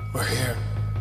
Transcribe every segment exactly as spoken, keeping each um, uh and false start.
We're here.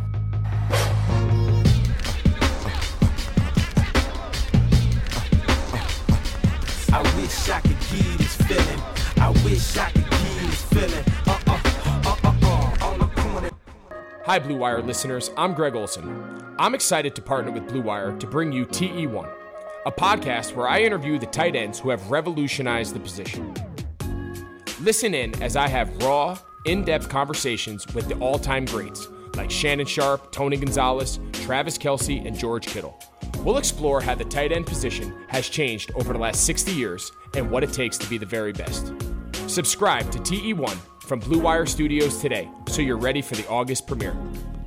I wish I could give you this feeling. I wish I could give you this feeling. Uh uh uh uh uh. On the corner. Hi, Blue Wire listeners. I'm Greg Olson. I'm excited to partner with Blue Wire to bring you T E one, a podcast where I interview the tight ends who have revolutionized the position. Listen in as I have raw, in-depth conversations with the all-time greats like Shannon Sharpe, Tony Gonzalez, Travis Kelce, and George Kittle. We'll explore how the tight end position has changed over the last sixty years and what it takes to be the very best. Subscribe to T E one from Blue Wire Studios today so you're ready for the August premiere.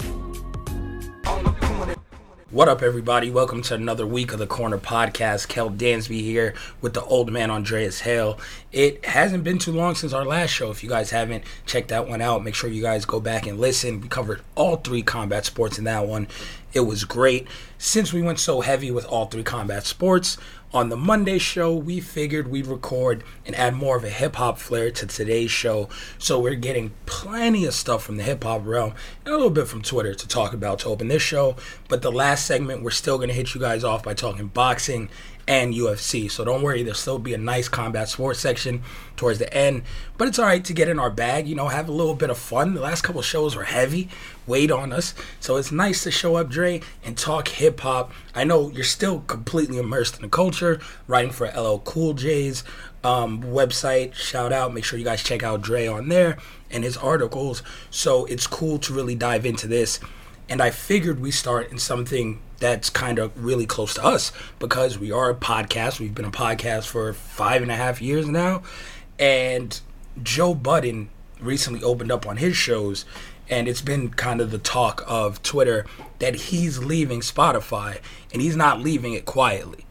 What up, everybody? Welcome to another week of the Corner Podcast. Kel Dansby here with the old man Andreas Hale. It hasn't been too long since our last show. If you guys haven't checked that one out, make sure you guys go back and listen. We covered all three combat sports in that one. It was great. Since we went so heavy with all three combat sports, on the Monday show, we figured we'd record and add more of a hip-hop flair to today's show. So we're getting plenty of stuff from the hip-hop realm and a little bit from Twitter to talk about to open this show. But the last segment, we're still going to hit you guys off by talking boxing and U F C. So don't worry, there'll still be a nice combat sports section towards the end. But it's all right to get in our bag, you know, have a little bit of fun. The last couple shows were heavy, weighed on us. So it's nice to show up, Dre, and talk hip-hop. I know you're still completely immersed in the culture, writing for L L Cool J's um, website. Shout out. Make sure you guys check out Dre on there and his articles. So it's cool to really dive into this. And I figured we start in something that's kind of really close to us because we are a podcast. We've been a podcast for five and a half years now. And Joe Budden recently opened up on his shows, and it's been kind of the talk of Twitter that he's leaving Spotify, and he's not leaving it quietly.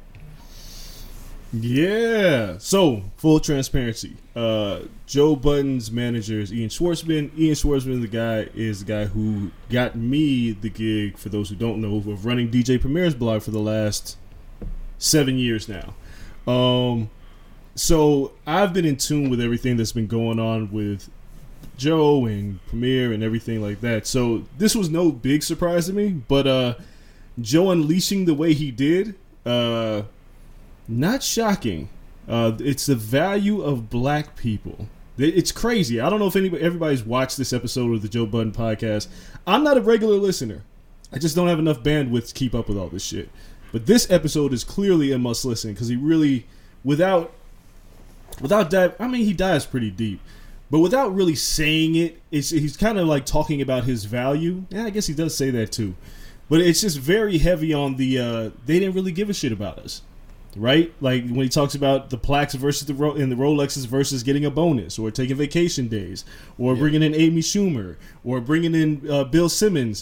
Yeah. So, full transparency. Uh, Joe Budden's manager is Ian Schwartzman. Ian Schwartzman, the guy, is the guy who got me the gig, for those who don't know, of running D J Premier's blog for the last seven years now. Um, so, I've been in tune with everything that's been going on with Joe and Premier and everything like that. So, this was no big surprise to me, but uh, Joe unleashing the way he did, uh, not shocking. Uh, it's the value of black people. It's crazy. I don't know if anybody, everybody's watched this episode of the Joe Budden podcast. I'm not a regular listener. I just don't have enough bandwidth to keep up with all this shit. But this episode is clearly a must listen because he really, without, without dive, I mean, he dives pretty deep, but without really saying it, it's he's kind of like talking about his value. Yeah, I guess he does say that too, but it's just very heavy on the. Uh, they didn't really give a shit about us. Right, like when he talks about the plaques versus the Ro- and the Rolexes versus getting a bonus, or taking vacation days, or yeah. bringing in Amy Schumer, or bringing in uh, Bill Simmons,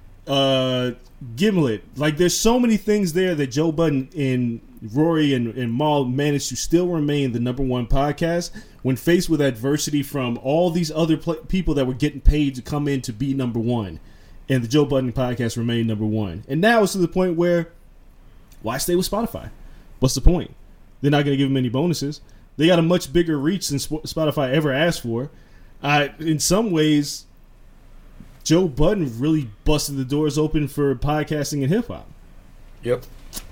uh, Gimlet. Like, there's so many things there that Joe Budden and Rory and, and Maul managed to still remain the number one podcast when faced with adversity from all these other pl- people that were getting paid to come in to be number one, and the Joe Budden podcast remained number one. And now it's to the point where, why stay with Spotify? What's the point? They're not going to give them any bonuses. They got a much bigger reach than Spotify ever asked for. Uh, in some ways, Joe Budden really busted the doors open for podcasting and hip-hop. Yep.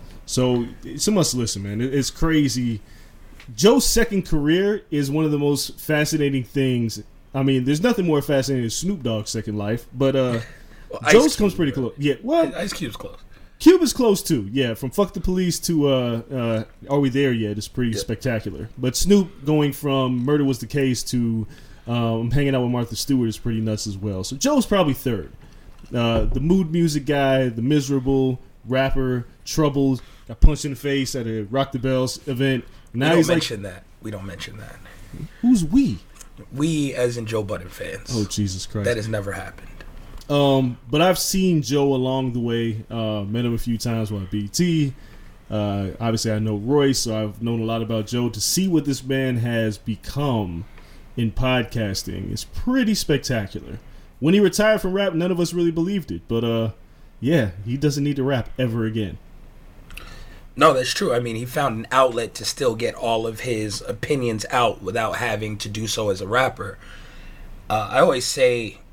So it's a must listen, man. It's crazy. Joe's second career is one of the most fascinating things. I mean, there's nothing more fascinating than Snoop Dogg's second life, but uh, well, Joe's comes pretty close. Yeah, well, Ice Cube's close. Cube is close too, yeah. From Fuck the Police to uh, uh, Are We There Yet is pretty yep. spectacular. But Snoop going from Murder Was the Case to um, Hanging Out with Martha Stewart is pretty nuts as well. So Joe's probably third. Uh, the mood music guy, the miserable rapper, troubled, got punched in the face at a Rock the Bells event. Now we don't he's mention like, that. We don't mention that. Who's we? We as in Joe Budden fans. Oh, Jesus Christ. That has never happened. Um, but I've seen Joe along the way. Uh, met him a few times while at B E T. Uh, obviously, I know Royce, so I've known a lot about Joe. To see what this man has become in podcasting is pretty spectacular. When he retired from rap, none of us really believed it. But uh, yeah, he doesn't need to rap ever again. No, that's true. I mean, he found an outlet to still get all of his opinions out without having to do so as a rapper. Uh, I always say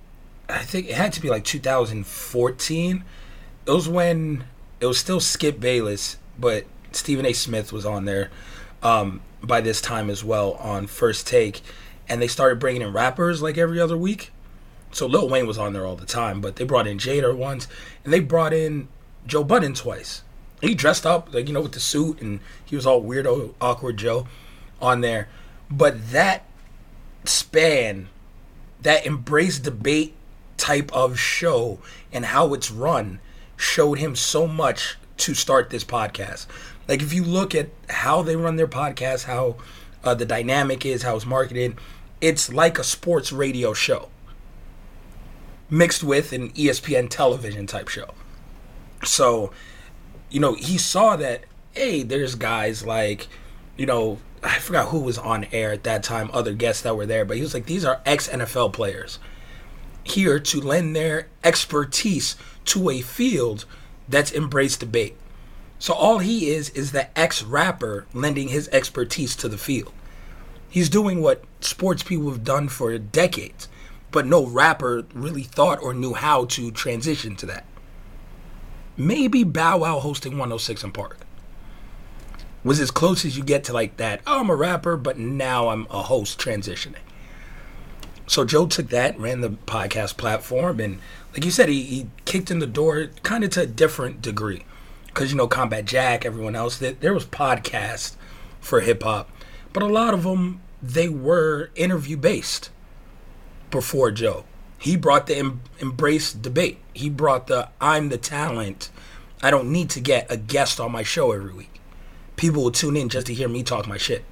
I think it had to be like two thousand fourteen. It was when it was still Skip Bayless, but Stephen A. Smith was on there um, by this time as well on First Take, and they started bringing in rappers like every other week. So Lil Wayne was on there all the time, but they brought in Jada once, and they brought in Joe Budden twice. He dressed up, like, you know, with the suit, and he was all weirdo, awkward Joe on there. But that span, that embrace debate type of show and how it's run showed him so much to start this podcast. Like, if you look at how they run their podcast, how uh, the dynamic is, how it's marketed, it's like a sports radio show mixed with an E S P N television type show. So, you know, he saw that, hey, there's guys like, you know, I forgot who was on air at that time, other guests that were there, but he was like, these are ex-N F L players here to lend their expertise to a field that's embraced debate. So all he is is the ex-rapper lending his expertise to the field. He's doing what sports people have done for decades, but no rapper really thought or knew how to transition to that. Maybe Bow Wow hosting one oh six in Park was as close as you get to like that, oh, I'm a rapper, but now I'm a host transitioning. So Joe took that, ran the podcast platform, and like you said, he, he kicked in the door kind of to a different degree. Because, you know, Combat Jack, everyone else, that there was podcasts for hip-hop, but a lot of them, they were interview-based before Joe. He brought the em- embrace debate. He brought the I'm the talent. I don't need to get a guest on my show every week. People will tune in just to hear me talk my shit.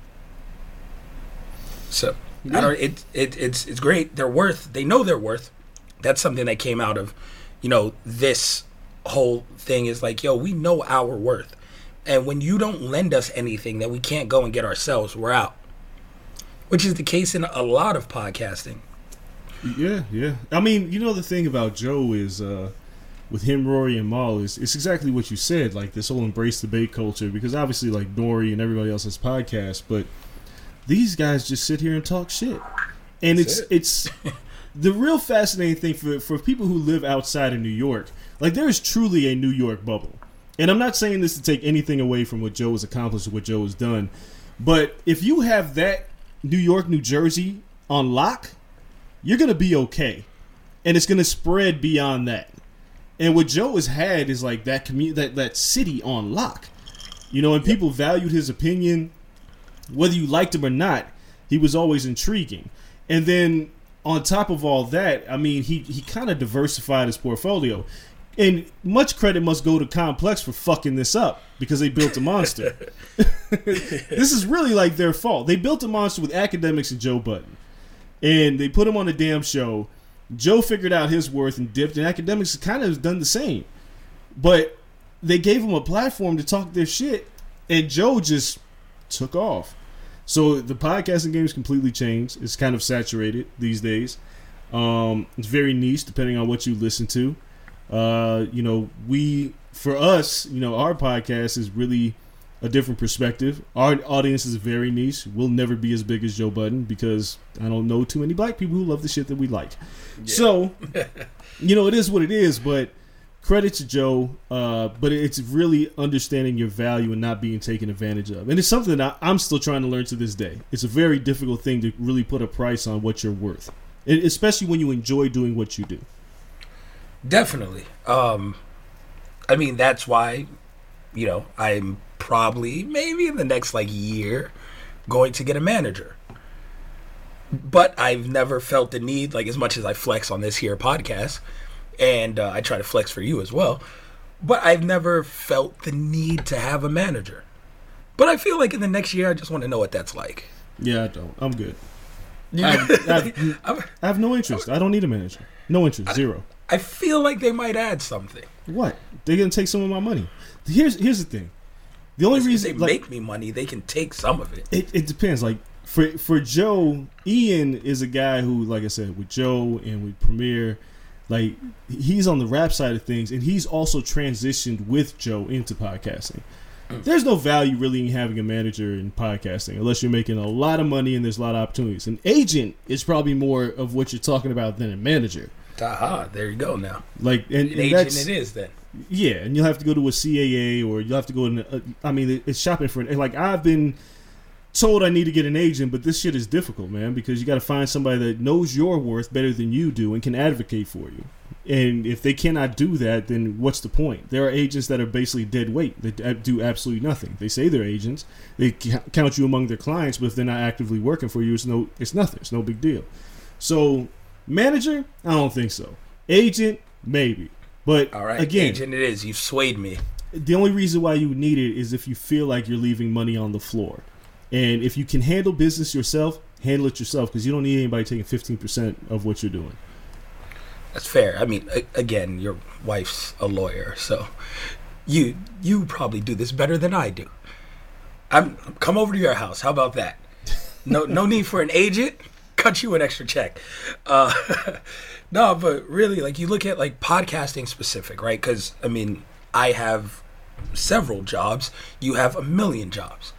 So yeah. I don't. It it it's it's great. They're worth. They know they're worth. That's something that came out of, you know, this whole thing is like, yo, we know our worth, and when you don't lend us anything that we can't go and get ourselves, we're out. Which is the case in a lot of podcasting. Yeah, yeah. I mean, you know, the thing about Joe is, uh, with him, Rory, and Mal, is it's exactly what you said, like this whole embrace debate culture, because obviously, like, Nori and everybody else has podcasts, but these guys just sit here and talk shit. And That's it's it. it's the real fascinating thing for, for people who live outside of New York, like, there is truly a New York bubble. And I'm not saying this to take anything away from what Joe has accomplished or what Joe has done, but if you have that New York, New Jersey on lock, you're going to be okay. And it's going to spread beyond that. And what Joe has had is like that commu- that that city on lock. You know, and people valued his opinion. Whether you liked him or not, he was always intriguing. And then on top of all that, I mean, he, he kind of diversified his portfolio. And much credit must go to Complex for fucking this up because they built a monster. This is really like their fault. They built a monster with Academics and Joe Budden. And they put him on a damn show. Joe figured out his worth and dipped, and Academics kind of has done the same. But they gave him a platform to talk their shit, and Joe just took off. So the podcasting game is completely changed. It's kind of saturated these days. Um, it's very niche depending on what you listen to. Uh, you know, we, for us, you know, our podcast is really a different perspective. Our audience is very niche. We'll never be as big as Joe Budden because I don't know too many black people who love the shit that we like. Yeah. So, you know, it is what it is, but credit to Joe. Uh, but it's really understanding your value and not being taken advantage of. And it's something that I, I'm still trying to learn to this day. It's a very difficult thing to really put a price on what you're worth, and especially when you enjoy doing what you do. Definitely. Um, I mean, that's why, you know, I'm probably maybe in the next like year going to get a manager. But I've never felt the need, like as much as I flex on this here podcast, and uh, I try to flex for you as well, but I've never felt the need to have a manager. But I feel like in the next year I just want to know what that's like. Yeah, I don't. I'm good. Yeah. I've, I've, I have no interest. I don't need a manager. No interest. Zero. I feel like they might add something. What? They're gonna take some of my money. Here's here's the thing. The only reason they like, make me money, they can take some of it. it. It depends. Like for for Joe, Ian is a guy who, like I said, with Joe and with Premier, like he's on the rap side of things, and he's also transitioned with Joe into podcasting. Mm. There's no value really in having a manager in podcasting unless you're making a lot of money and there's a lot of opportunities. An agent is probably more of what you're talking about than a manager. Aha, there you go now. Like, and, An and agent that's, it is then. Yeah, and you'll have to go to a C A A or you'll have to go in. A, I mean, it's shopping for an. Like, I've been told I need to get an agent, but this shit is difficult, man, because you got to find somebody that knows your worth better than you do and can advocate for you. And if they cannot do that, then what's the point? There are agents that are basically dead weight. They do absolutely nothing. They say they're agents. They count you among their clients, but if they're not actively working for you, it's no, it's nothing. It's no big deal. So, manager, I don't think so. Agent, maybe. But all right, again, agent it is. You've swayed me. The only reason why you need it is if you feel like you're leaving money on the floor. And if you can handle business yourself, handle it yourself, because you don't need anybody taking fifteen percent of what you're doing. That's fair. I mean, a- again, your wife's a lawyer, so you you probably do this better than I do. I'm come over to your house. How about that? No no need for an agent. Cut you an extra check. Uh, no, but really, like, you look at like podcasting specific, right? Because I mean, I have several jobs. You have a million jobs.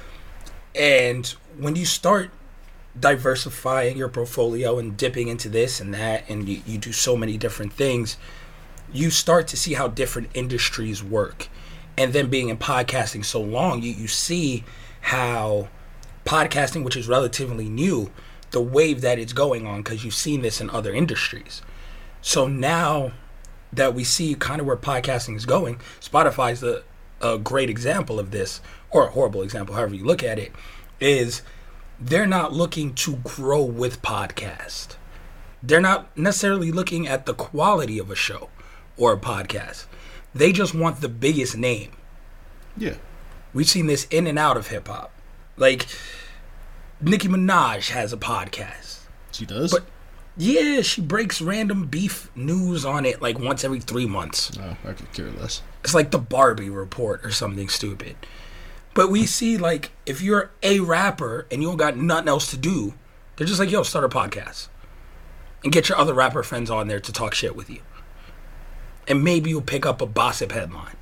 And when you start diversifying your portfolio and dipping into this and that, and you, you do so many different things, you start to see how different industries work. And then being in podcasting so long, you, you see how podcasting, which is relatively new, the wave that it's going on, because you've seen this in other industries. So now that we see kind of where podcasting is going, Spotify's a, a great example of this, or a horrible example, however you look at it, is they're not looking to grow with podcast. They're not necessarily looking at the quality of a show or a podcast. They just want the biggest name. Yeah. We've seen this in and out of hip hop. Like, Nicki Minaj has a podcast. She does? But yeah, she breaks random beef news on it like once every three months. Oh, I could care less. It's like the Barbie Report or something stupid. But we see, like, if you're a rapper and you don't got nothing else to do, they're just like, yo, start a podcast. And get your other rapper friends on there to talk shit with you. And maybe you'll pick up a gossip headline.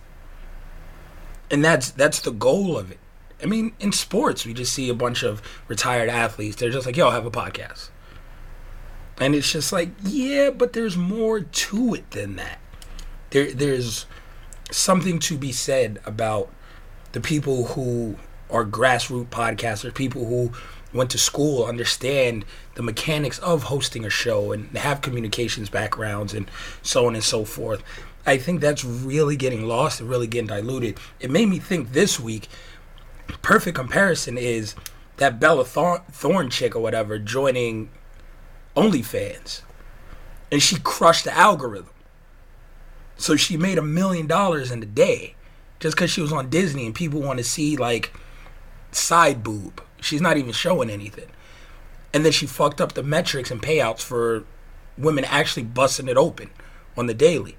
And that's that's the goal of it. I mean, in sports, we just see a bunch of retired athletes. They're just like, yo, have a podcast. And it's just like, yeah, but there's more to it than that. There, There's something to be said about the people who are grassroots podcasters, people who went to school, understand the mechanics of hosting a show and have communications backgrounds and so on and so forth. I think that's really getting lost and really getting diluted. It made me think this week, perfect comparison is that Bella Thorne, Thorne chick or whatever joining OnlyFans. And she crushed the algorithm. So she made a million dollars in a day just because she was on Disney and people want to see, like, side boob. She's not even showing anything. And then she fucked up the metrics and payouts for women actually busting it open on the daily.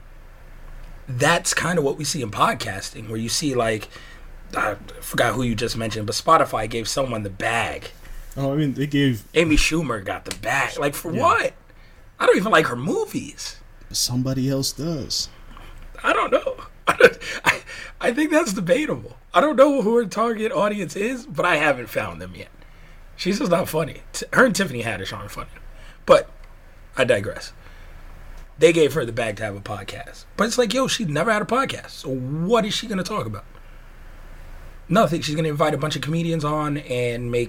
That's kind of what we see in podcasting, where you see, like, I forgot who you just mentioned, but Spotify gave someone the bag. Oh, I mean, they gave... Amy Schumer got the bag. Like, for yeah. what? I don't even like her movies. Somebody else does. I don't know. I, don't, I, I think that's debatable. I don't know who her target audience is, but I haven't found them yet. She's just not funny. Her and Tiffany Haddish aren't funny. But I digress. They gave her the bag to have a podcast. But it's like, yo, she never had a podcast. So what is she going to talk about? Nothing. She's going to invite a bunch of comedians on and make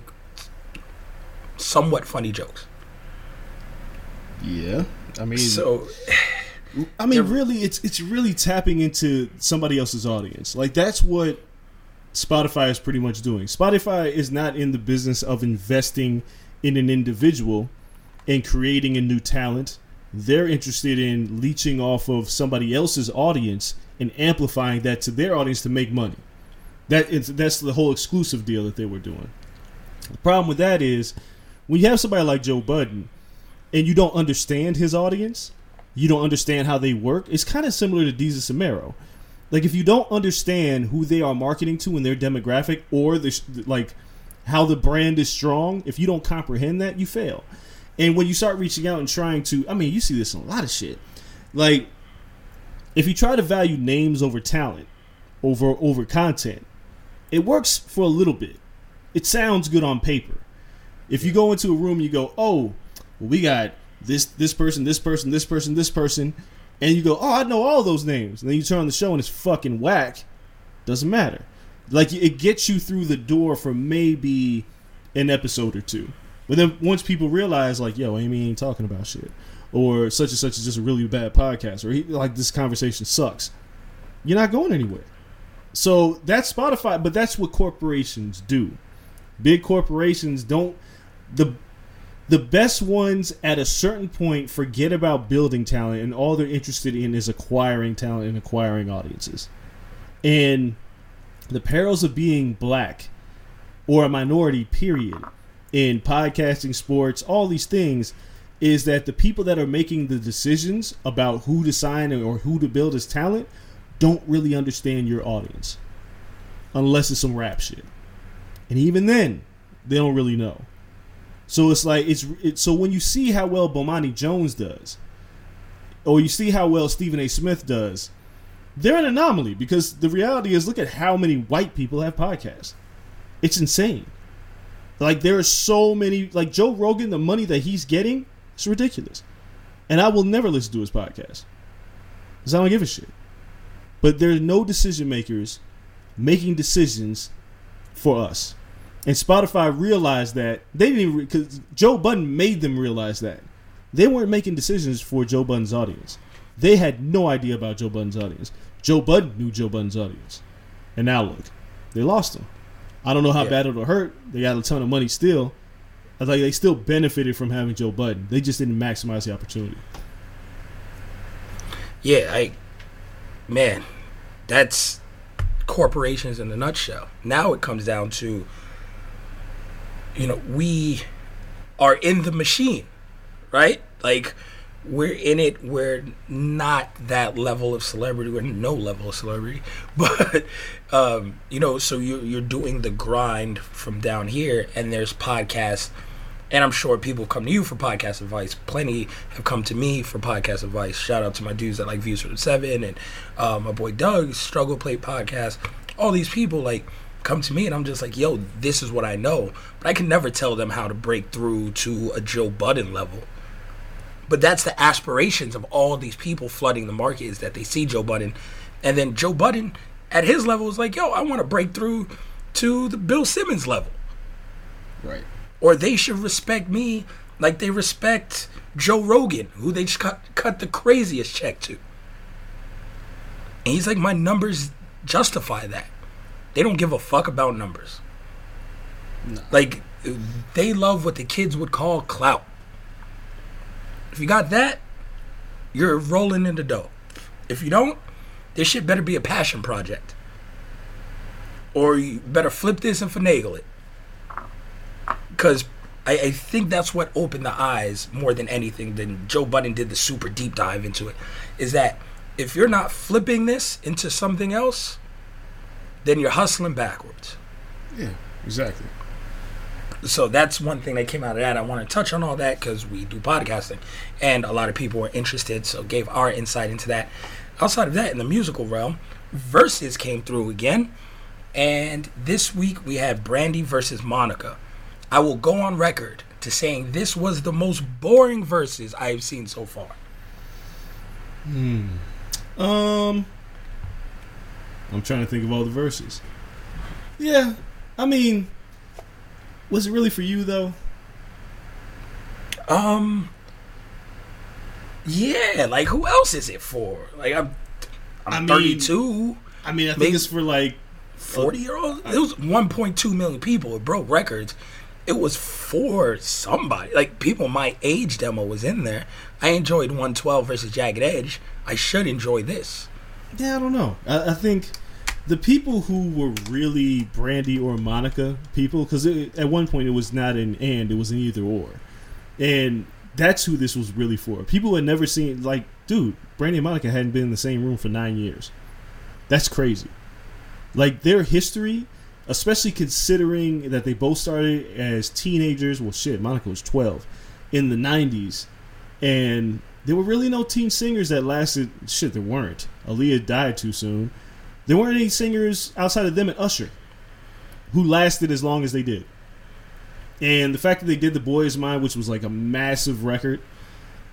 somewhat funny jokes. Yeah. I mean... So... I mean, really, it's it's really tapping into somebody else's audience. Like, that's what Spotify is pretty much doing. Spotify is not in the business of investing in an individual and creating a new talent. They're interested in leeching off of somebody else's audience and amplifying that to their audience to make money. That is, that's the whole exclusive deal that they were doing. The problem with that is when you have somebody like Joe Budden and you don't understand his audience, you don't understand how they work, it's kind of similar to Deezus and Mero. Like, if you don't understand who they are marketing to and their demographic, or the like how the brand is strong, if you don't comprehend that, you fail. And when you start reaching out and trying to, I mean, you see this in a lot of shit. Like, if you try to value names over talent, over over content, it works for a little bit. It sounds good on paper. If you go into a room and you go, oh, well, we got this this person, this person, this person, this person, and you go, oh, I know all those names. And then you turn on the show and it's fucking whack. Doesn't matter. Like, it gets you through the door for maybe an episode or two. But then once people realize, like, yo, Amy ain't talking about shit, or such and such is just a really bad podcast, or he, like, this conversation sucks, you're not going anywhere. So that's Spotify, but that's what corporations do. Big corporations don't, the the best ones at a certain point forget about building talent, and all they're interested in is acquiring talent and acquiring audiences. And the perils of being black or a minority, period, in podcasting, sports, all these things, is that the people that are making the decisions about who to sign or who to build as talent don't really understand your audience, unless it's some rap shit. And even then, they don't really know. So it's like, it's it, so when you see how well Bomani Jones does, or you see how well Stephen A. Smith does, they're an anomaly, because the reality is, look at how many white people have podcasts. It's insane. Like, there are so many, like Joe Rogan, the money that he's getting, it's ridiculous. And I will never listen to his podcast, because I don't give a shit. But there are no decision makers making decisions for us. And Spotify realized that. They didn't even, because Joe Budden made them realize that. They weren't making decisions for Joe Budden's audience. They had no idea about Joe Budden's audience. Joe Budden knew Joe Budden's audience. And now look, they lost him. I don't know how yeah. bad it'll hurt. They got a ton of money still. I like they still benefited from having Joe Budden. They just didn't maximize the opportunity. Yeah, I, man, that's corporations in a nutshell. Now it comes down to, you know, we are in the machine, right? Like, we're in it. We're not that level of celebrity. We're no level of celebrity. But, um, you know, so you're, you're doing the grind from down here, and there's podcasts. And I'm sure people come to you for podcast advice. Plenty have come to me for podcast advice. Shout out to my dudes that like Views from the Seven, and uh, my boy Doug, Struggle Plate Podcast. All these people, like, come to me, and I'm just like, yo, this is what I know. But I can never tell them how to break through to a Joe Budden level. But that's the aspirations of all these people flooding the market, is that they see Joe Budden. And then Joe Budden, at his level, is like, yo, I want to break through to the Bill Simmons level. Right. Or they should respect me like they respect Joe Rogan, who they just cut, cut the craziest check to. And he's like, my numbers justify that. They don't give a fuck about numbers. No. Like, they love what the kids would call clout. If you got that, you're rolling in the dough. If you don't, this shit better be a passion project. Or you better flip this and finagle it. Because I, I think that's what opened the eyes more than anything. Than Joe Budden did the super deep dive into it. Is that if you're not flipping this into something else, then you're hustling backwards. Yeah, exactly. So that's one thing that came out of that. I want to touch on all that because we do podcasting, and a lot of people were interested, so gave our insight into that. Outside of that, in the musical realm, Versus came through again, and this week we had Brandy versus Monica. I will go on record to saying this was the most boring Versus I have seen so far. Hmm. Um. I'm trying to think of all the verses. Yeah, I mean, was it really for you though? Um. Yeah, like who else is it for? Like I'm, I'm I mean, thirty-two. I mean, I think it's for like forty year olds. It was one point two million people. It broke records. It was for somebody. Like, people my age demo was in there. I enjoyed one twelve versus Jagged Edge. I should enjoy this. Yeah, I don't know. I, I think the people who were really Brandy or Monica people, because at one point it was not an and, it was an either or. And that's who this was really for. People who had never seen, like, dude, Brandy and Monica hadn't been in the same room for nine years. That's crazy. Like, their history, especially considering that they both started as teenagers, well, shit, Monica was twelve, in the nineties. And there were really no teen singers that lasted, shit, there weren't. Aaliyah died too soon. There weren't any singers outside of them and Usher who lasted as long as they did. And the fact that they did The Boy Is Mine, which was like a massive record,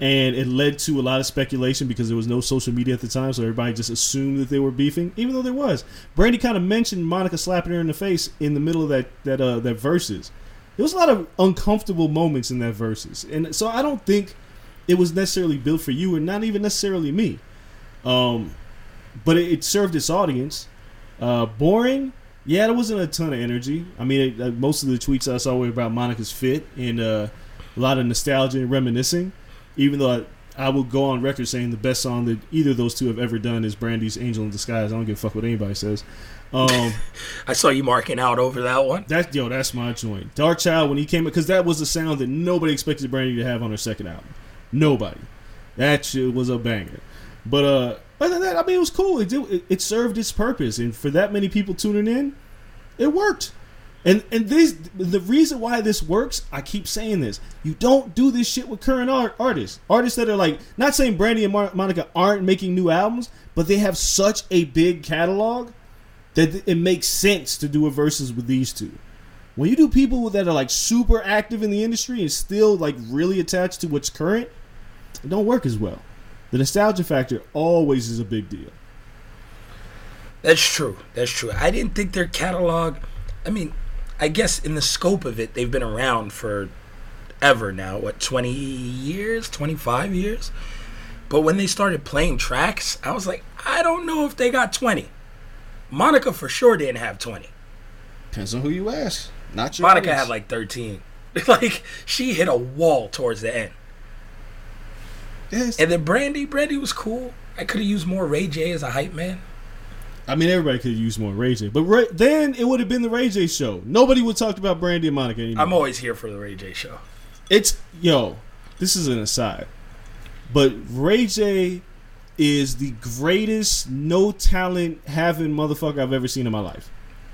And it led to a lot of speculation because there was no social media at the time, so everybody just assumed that they were beefing, even though there was. Brandy kind of mentioned Monica slapping her in the face in the middle of that that uh, that verses. There was a lot of uncomfortable moments in that verses, and so I don't think it was necessarily built for you, and not even necessarily me. Um, but it, it served its audience. Uh, boring, yeah, there wasn't a ton of energy. I mean, it, uh, most of the tweets I saw were about Monica's fit and uh, a lot of nostalgia and reminiscing. Even though I, I will go on record saying the best song that either of those two have ever done is Brandy's Angel in Disguise. I don't give a fuck what anybody says. Um, I saw you marking out over that one. That yo, that's my joint. Dark Child, when he came, because that was the sound that nobody expected Brandy to have on her second album. Nobody. That shit was a banger. But uh, other than that, I mean, it was cool. It, did, it, it served its purpose, and for that many people tuning in, it worked. And and this the reason why this works, I keep saying this. You don't do this shit with current art, artists. Artists that are like, not saying Brandy and Mar- Monica aren't making new albums, but they have such a big catalog that it makes sense to do a versus with these two. When you do people that are like super active in the industry and still like really attached to what's current, it don't work as well. The nostalgia factor always is a big deal. That's true. That's true. I didn't think their catalog, I mean, I guess in the scope of it, they've been around for ever now. What, twenty years, twenty-five years? But when they started playing tracks, I was like, I don't know if they got twenty. Monica for sure didn't have twenty. Depends on who you ask. Not your Monica audience. had like thirteen. Like, she hit a wall towards the end. Yes. And then Brandy, Brandy was cool. I could have used more Ray J as a hype man. I mean, everybody could use more Ray J, but Ray, then it would have been the Ray J show. Nobody would talk about Brandy and Monica anymore. I'm always here for the Ray J show. It's yo, this is an aside, but Ray J is the greatest no talent having motherfucker I've ever seen in my life.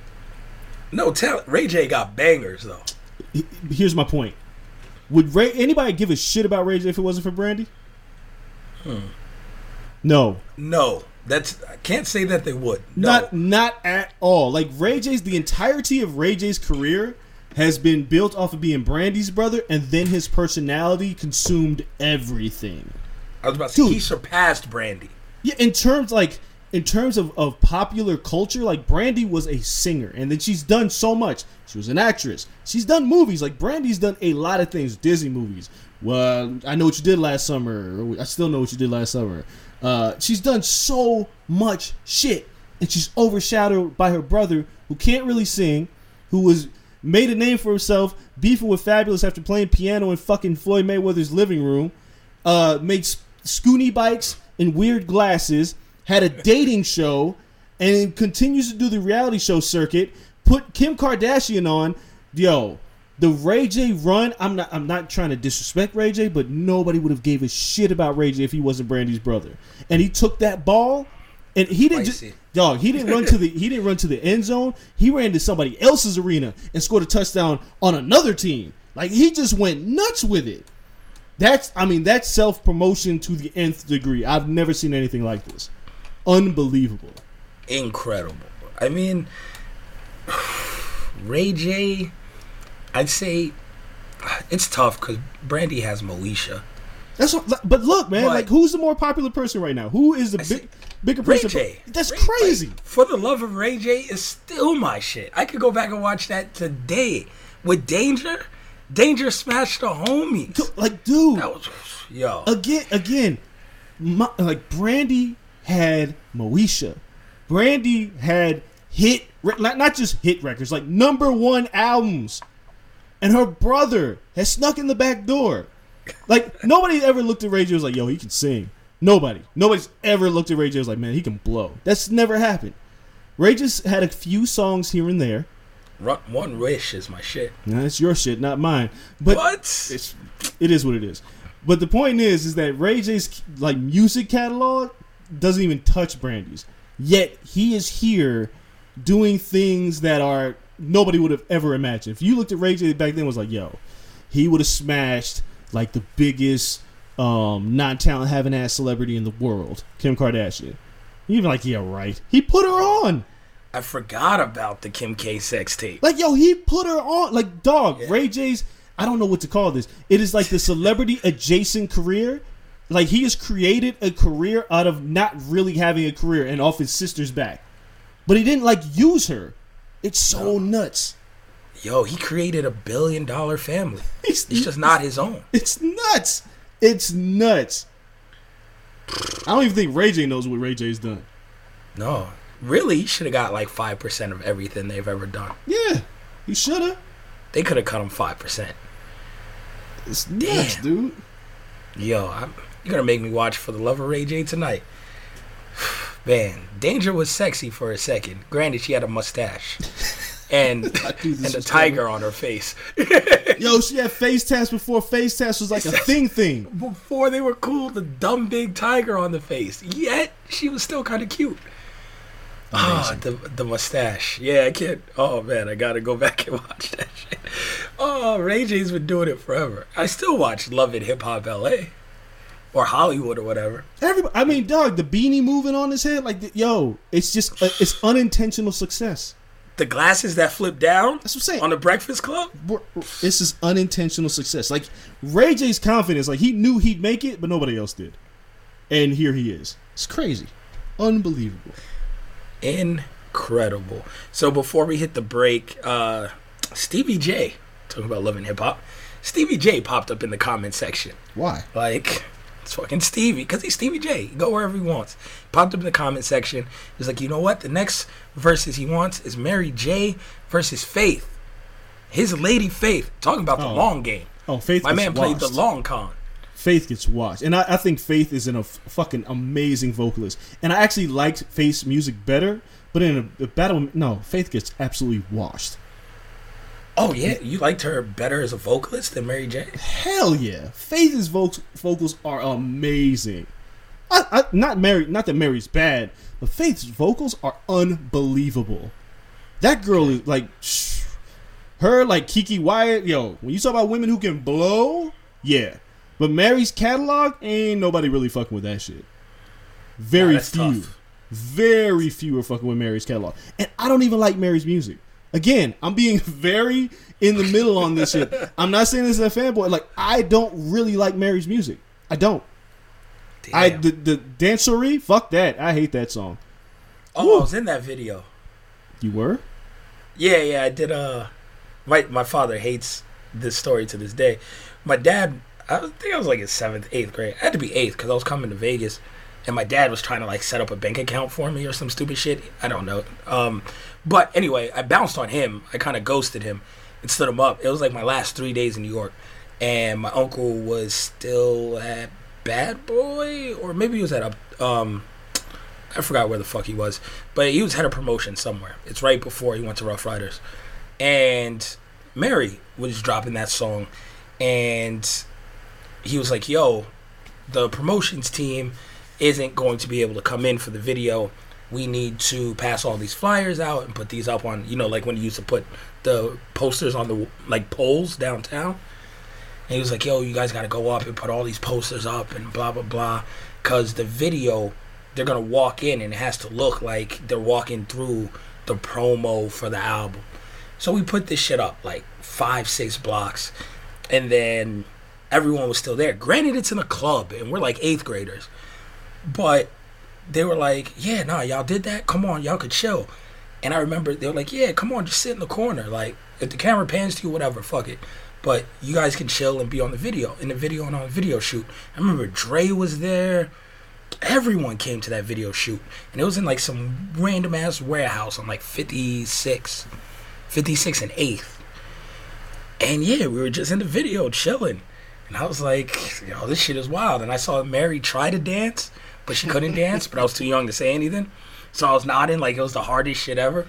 No talent. Ray J got bangers though. Here's my point: would Ray anybody give a shit about Ray J if it wasn't for Brandy? Hmm. No. No. That's I can't say that they would. No. Not not at all. Like Ray J's the entirety of Ray J's career has been built off of being Brandy's brother, and then his personality consumed everything. I was about to say Dude. he surpassed Brandy. Yeah, in terms like in terms of, of popular culture, like Brandy was a singer, and then she's done so much. She was an actress. She's done movies. Like Brandy's done a lot of things. Disney movies. Well, I Know What You Did Last Summer. I Still Know What You Did Last Summer. Uh, she's done so much shit, and she's overshadowed by her brother, who can't really sing, who was made a name for himself, beefing with Fabulous after playing piano in fucking Floyd Mayweather's living room, uh, made scoony bikes and weird glasses, had a dating show, and continues to do the reality show circuit. Put Kim Kardashian on, yo. The Ray J run, I'm not I'm not trying to disrespect Ray J, but nobody would have gave a shit about Ray J if he wasn't Brandy's brother. And he took that ball, and he didn't just dog, he didn't run to the he didn't run to the end zone. He ran to somebody else's arena and scored a touchdown on another team. Like he just went nuts with it. That's I mean, that's self-promotion to the nth degree. I've never seen anything like this. Unbelievable. Incredible. I mean, Ray J, I'd say it's tough because Brandy has Moesha. That's what, but look, man. But, like, who's the more popular person right now? Who is the I big, see, bigger Ray person? J. That's Ray, crazy. Like, For the Love of Ray J is still my shit. I could go back and watch that today with Danger. Danger smashed the homies. Like, dude, That was yo. again, again, my, like Brandy had Moesha. Brandy had hit, not just hit records, like number one albums. And her brother has snuck in the back door. Like, nobody ever looked at Ray J and was like, yo, he can sing. Nobody. Nobody's ever looked at Ray J and was like, man, he can blow. That's never happened. Ray just had a few songs here and there. One Wish is my shit. Now, that's your shit, not mine. But What? It's, it is what it is. But the point is, is that Ray J's like music catalog doesn't even touch Brandy's. Yet he is here doing things that are nobody would have ever imagined. If you looked at Ray J back then, it was like, yo, he would have smashed like the biggest um, non-talent having ass celebrity in the world, Kim Kardashian. You'd be like, yeah, right. He put her on. I forgot about the Kim K sex tape. Like, yo, he put her on. Like, dog, Yeah. Ray J's, I don't know what to call this. It is like the celebrity adjacent career Like, he has created a career out of not really having a career and off his sister's back. But he didn't, like, use her. It's so no. nuts. Yo, he created a billion dollar family. It's, it's just not his own. It's nuts. It's nuts. I don't even think Ray J knows what Ray J's done. No. Really, he should have got like five percent of everything they've ever done. Yeah, he should have. They could have cut him five percent. It's nuts, Damn. dude. Yo, I'm, you're going to make me watch For the Love of Ray J tonight. Man, Danger was sexy for a second. Granted, she had a mustache. And and a tiger funny. on her face. Yo, she had face tats before face tats was like a thing thing. Before they were cool, the dumb big tiger on the face. Yet, she was still kind of cute. Ah, oh, the the mustache. Yeah, I can't. Oh, man, I got to go back and watch that shit. Oh, Ray J's been doing it forever. I still watch Love and Hip Hop L A. Or Hollywood or whatever. Everybody, I mean, dog, the beanie moving on his head. Like, yo, it's just, uh, it's unintentional success. The glasses that flip down. That's what I'm saying. On the Breakfast Club. This is unintentional success. Like, Ray J's confidence, like, he knew he'd make it, but nobody else did. And here he is. It's crazy. Unbelievable. Incredible. So before we hit the break, uh, Stevie J, talking about Love and Hip Hop, Stevie J popped up in the comment section. Why? Like, it's fucking Stevie, because he's Stevie J. He go wherever he wants. Popped up in the comment section. He's like, you know what? The next verses he wants is Mary J versus Faith. His lady Faith. Talking about the oh. long game. Oh, Faith My man washed. played the long con. Faith gets watched. And I, I think Faith is an, a f- fucking amazing vocalist. And I actually liked Faith's music better. But in a, a battle, no, Faith gets absolutely washed. Oh, yeah? You liked her better as a vocalist than Mary J? Hell yeah. Faith's vo- vocals are amazing. I, I, not Mary, not that Mary's bad, but Faith's vocals are unbelievable. That girl is like, shh, her like Kiki Wyatt. Yo, when you talk about women who can blow, yeah. But Mary's catalog, ain't nobody really fucking with that shit. Very nah, few. Tough. Very few are fucking with Mary's catalog. And I don't even like Mary's music. Again, I'm being very in the middle on this shit. I'm not saying this as a fanboy. Like, I don't really like Mary's music. I don't. Damn. I the, the Dancery, fuck that. I hate that song. Oh, Woo. I was in that video. You were? Yeah, yeah. I did. Uh, my my father hates this story to this day. My dad, I think I was like in seventh, eighth grade. I had to be eighth because I was coming to Vegas. And my dad was trying to like set up a bank account for me or some stupid shit. I don't know. Um, but anyway, I bounced on him. I kind of ghosted him and stood him up. It was like my last three days in New York. And my uncle was still at Bad Boy. Or maybe he was at a... Um, I forgot where the fuck he was. But he was head of promotion somewhere. It's right before he went to Rough Riders. And Mary was dropping that song. And he was like, yo, the promotions team isn't going to be able to come in for the video. We need to pass all these flyers out and put these up on, you know, like when you used to put the posters on the, like, poles downtown. And he was like, yo, you guys got to go up and put all these posters up and blah, blah, blah. Because the video, they're going to walk in and it has to look like they're walking through the promo for the album. So we put this shit up, like, five, six blocks. And then everyone was still there. Granted, it's in a club, and we're, like, eighth graders. But they were like, yeah, nah, y'all did that? Come on, y'all could chill. And I remember they were like, yeah, come on, just sit in the corner. Like, if the camera pans to you, whatever, fuck it. But you guys can chill and be on the video, in the video and on the video shoot. I remember Dre was there. Everyone came to that video shoot. And it was in, like, some random-ass warehouse on, like, fifty-six, fifty-six and eighth. And, yeah, we were just in the video chilling. And I was like, yo, this shit is wild. And I saw Mary try to dance, but she couldn't dance, but I was too young to say anything. So I was nodding like it was the hardest shit ever.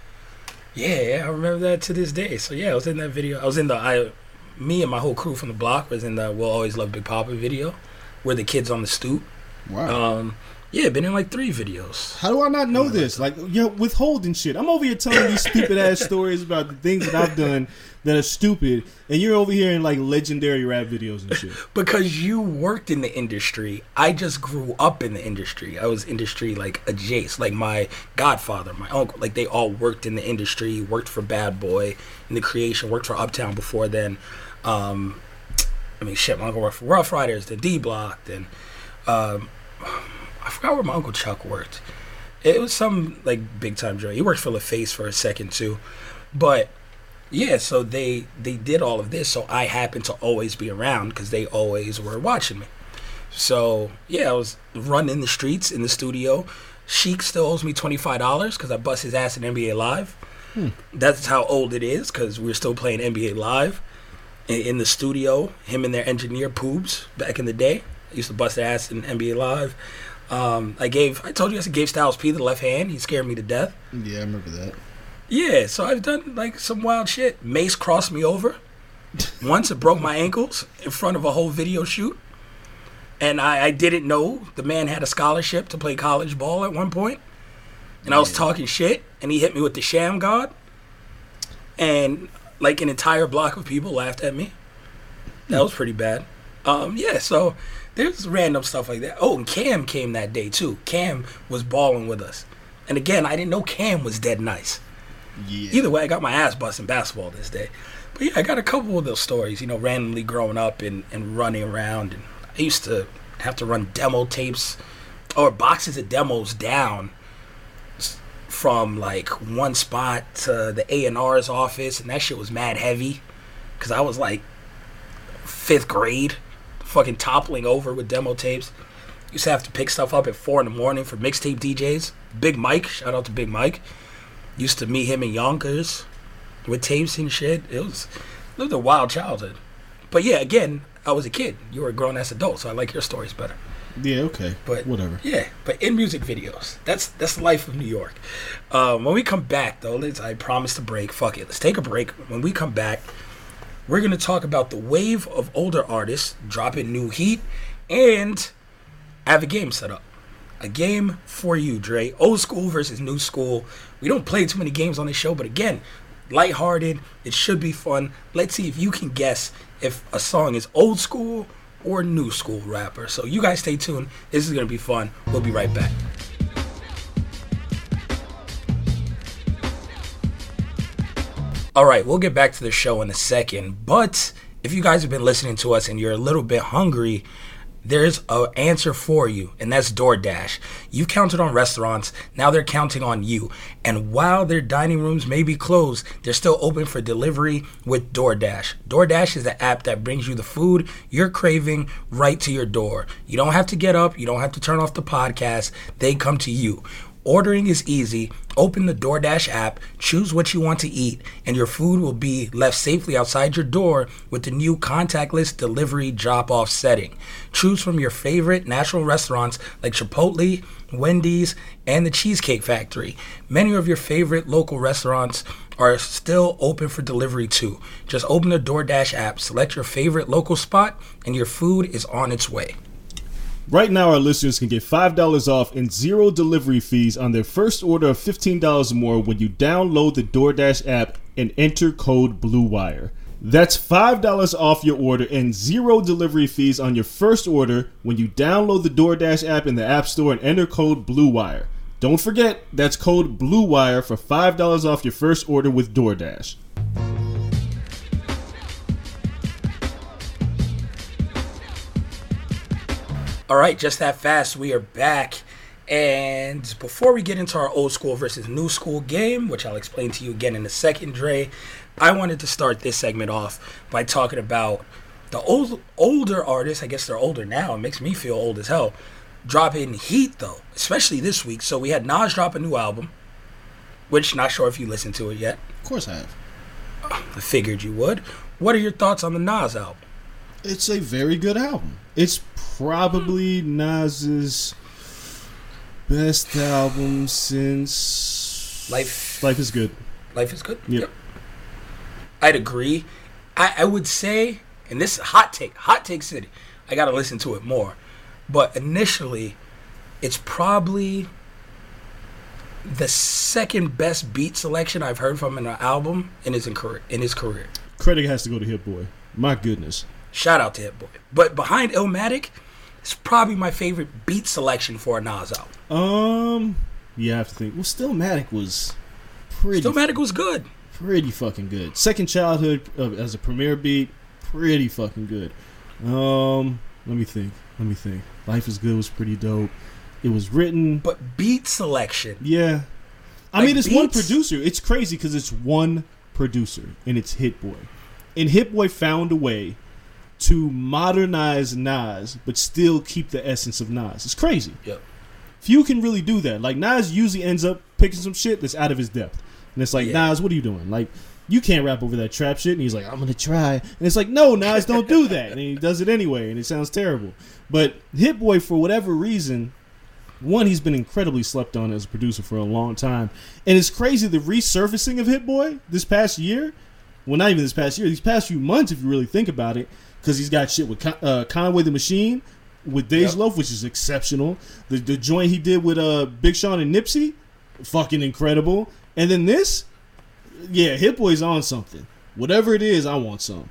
Yeah, yeah, I remember that to this day. So yeah, I was in that video. I was in the, I, me and my whole crew from the block was in the We'll Always Love Big Papa video, where the kids on the stoop. Wow. Um, yeah, been in like three videos. How do I not know this? Like, you're withholding shit. I'm over here telling these stupid ass stories about the things that I've done that are stupid, and you're over here in like legendary rap videos and shit. Because you worked in the industry. I just grew up in the industry. I was industry like adjacent. Like my godfather, my uncle, like they all worked in the industry, worked for Bad Boy in the creation, worked for Uptown before then. Um, I mean, shit, my uncle worked for Rough Riders, then D Block, then Um, I forgot where my Uncle Chuck worked. It was some like big time joint. He worked for LaFace for a second too, but yeah. So they they did all of this. So I happened to always be around because they always were watching me. So yeah, I was running the streets in the studio. Sheik still owes me twenty-five dollars because I bust his ass in N B A Live. Hmm. That's how old it is because we're still playing N B A Live in, in the studio. Him and their engineer Poobs back in the day. I used to bust their ass in N B A Live. Um, I gave, I told you I gave Styles P the left hand. He scared me to death. Yeah, I remember that. Yeah, so I've done like some wild shit. Mace crossed me over. Once it broke my ankles in front of a whole video shoot. And I, I didn't know the man had a scholarship to play college ball at one point. And I was talking shit, and he hit me with the Sham God. And like an entire block of people laughed at me. That was pretty bad. Um, yeah, so there's random stuff like that. Oh, and Cam came that day too. Cam was balling with us. And again, I didn't know Cam was dead nice. Yeah. Either way, I got my ass busting basketball this day. But yeah, I got a couple of those stories, you know, randomly growing up and, and running around. And I used to have to run demo tapes or boxes of demos down from like one spot to the A and R's office. And that shit was mad heavy because I was like fifth grade. Fucking toppling over with demo tapes. Used to have to pick stuff up at four in the morning for mixtape D Js. Big Mike, shout out to Big Mike. Used to meet him in Yonkers with tapes and shit. It was lived a wild childhood. But yeah, again, I was a kid. You were a grown ass adult, so I like your stories better. Yeah, okay. But whatever. Yeah, but in music videos, that's that's the life of New York. Um, when we come back though, let's I promised to break. Fuck it, let's take a break. When we come back, we're going to talk about the wave of older artists dropping new heat, and I have a game set up. A game for you, Dre. Old school versus new school. We don't play too many games on this show, but again, lighthearted. It should be fun. Let's see if you can guess if a song is old school or new school rapper. So you guys stay tuned. This is going to be fun. We'll be right back. All right, we'll get back to the show in a second, but if you guys have been listening to us and you're a little bit hungry, there's an answer for you, and that's DoorDash. You've counted on restaurants, now they're counting on you. And while their dining rooms may be closed, they're still open for delivery with DoorDash. DoorDash is the app that brings you the food you're craving right to your door. You don't have to get up, you don't have to turn off the podcast, they come to you. Ordering is easy. Open the DoorDash app, choose what you want to eat, and your food will be left safely outside your door with the new contactless delivery drop-off setting. Choose from your favorite national restaurants like Chipotle, Wendy's, and the Cheesecake Factory. Many of your favorite local restaurants are still open for delivery too. Just open the DoorDash app, select your favorite local spot, and your food is on its way. Right now, our listeners can get five dollars off and zero delivery fees on their first order of fifteen dollars or more when you download the DoorDash app and enter code BLUEWIRE. That's five dollars off your order and zero delivery fees on your first order when you download the DoorDash app in the App Store and enter code BLUEWIRE. Don't forget, that's code BLUEWIRE for five dollars off your first order with DoorDash. All right, just that fast, we are back. And before we get into our old school versus new school game, which I'll explain to you again in a second, Dre, I wanted to start this segment off by talking about the old, older artists. I guess they're older now. It makes me feel old as hell. Dropping heat, though, especially this week. So we had Nas drop a new album, which not sure if you listened to it yet. Of course I have. I figured you would. What are your thoughts on the Nas album? It's a very good album. It's probably Nas's best album since Life. Life is Good. Life is Good? Yep. yep. I'd agree. I, I would say, and this is hot take, hot take city. I got to listen to it more. But initially, it's probably the second best beat selection I've heard from an album in his career. In his career. Credit has to go to Hit Boy. My goodness. Shout out to Hit Boy. But behind Illmatic, it's probably my favorite beat selection for a Nas album. Um, yeah, I have to think. Well, Stillmatic was pretty. Stillmatic was good. Pretty fucking good. Second Childhood uh, as a premiere beat, pretty fucking good. Um, Let me think. Let me think. Life is Good was pretty dope. It was written. But beat selection. Yeah. I Like mean, it's beats? one producer. It's crazy because it's one producer, and it's Hit Boy. And Hit Boy found a way to modernize Nas, but still keep the essence of Nas. It's crazy. Yep. Few can really do that. Like, Nas usually ends up picking some shit that's out of his depth. And it's like, Yeah. Nas, what are you doing? Like, you can't rap over that trap shit. And he's like, I'm going to try. And it's like, no, Nas, don't do that. And he does it anyway, and it sounds terrible. But Hit Boy, for whatever reason, one, he's been incredibly slept on as a producer for a long time. And it's crazy, the resurfacing of Hit Boy this past year. Well, not even this past year. These past few months, if you really think about it. Because he's got shit with Con- uh, Conway the Machine, with Dej Yep. Loaf, which is exceptional. The the joint he did with uh, Big Sean and Nipsey, fucking incredible. And then this, yeah, Hit Boy's on something. Whatever it is, I want some.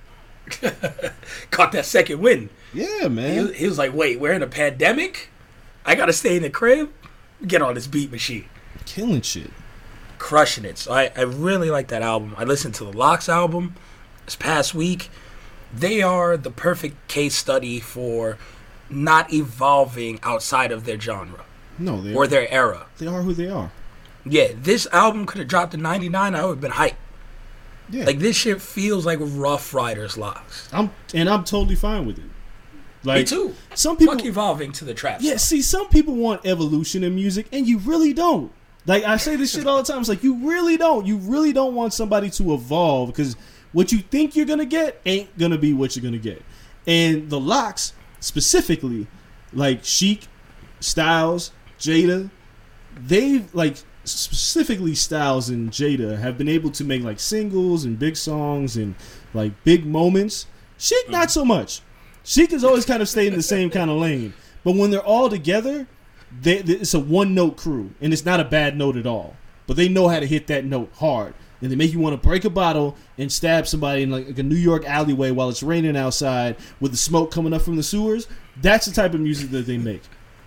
Caught that second win. Yeah, He, man. was- he was like, wait, we're in a pandemic? I got to stay in the crib? Get on this beat machine. Killing shit. Crushing it. So I, I really like that album. I listened to the Locks album this past week. They are the perfect case study for not evolving outside of their genre No, they or are, their era. they are who they are. Yeah, this album could have dropped in ninety-nine. I would have been hyped. Yeah. Like, this shit feels like Rough Riders Locks. I'm and I'm totally fine with it. Like, Me too. Some people Fuck evolving to the trap. Yeah, stuff. see, some people want evolution in music, and you really don't. Like, I say this shit all the time. It's like, you really don't. You really don't want somebody to evolve, because what you think you're going to get ain't going to be what you're going to get. And the Locks, specifically, like Chic, Styles, Jada, they've, like, specifically Styles and Jada have been able to make, like, singles and big songs and, like, big moments. Chic, not so much. Chic has always kind of stayed in the same kind of lane. But when they're all together, they, they, it's a one-note crew. And it's not a bad note at all. But they know how to hit that note hard. And they make you want to break a bottle and stab somebody in like a New York alleyway while it's raining outside with the smoke coming up from the sewers. That's the type of music that they make.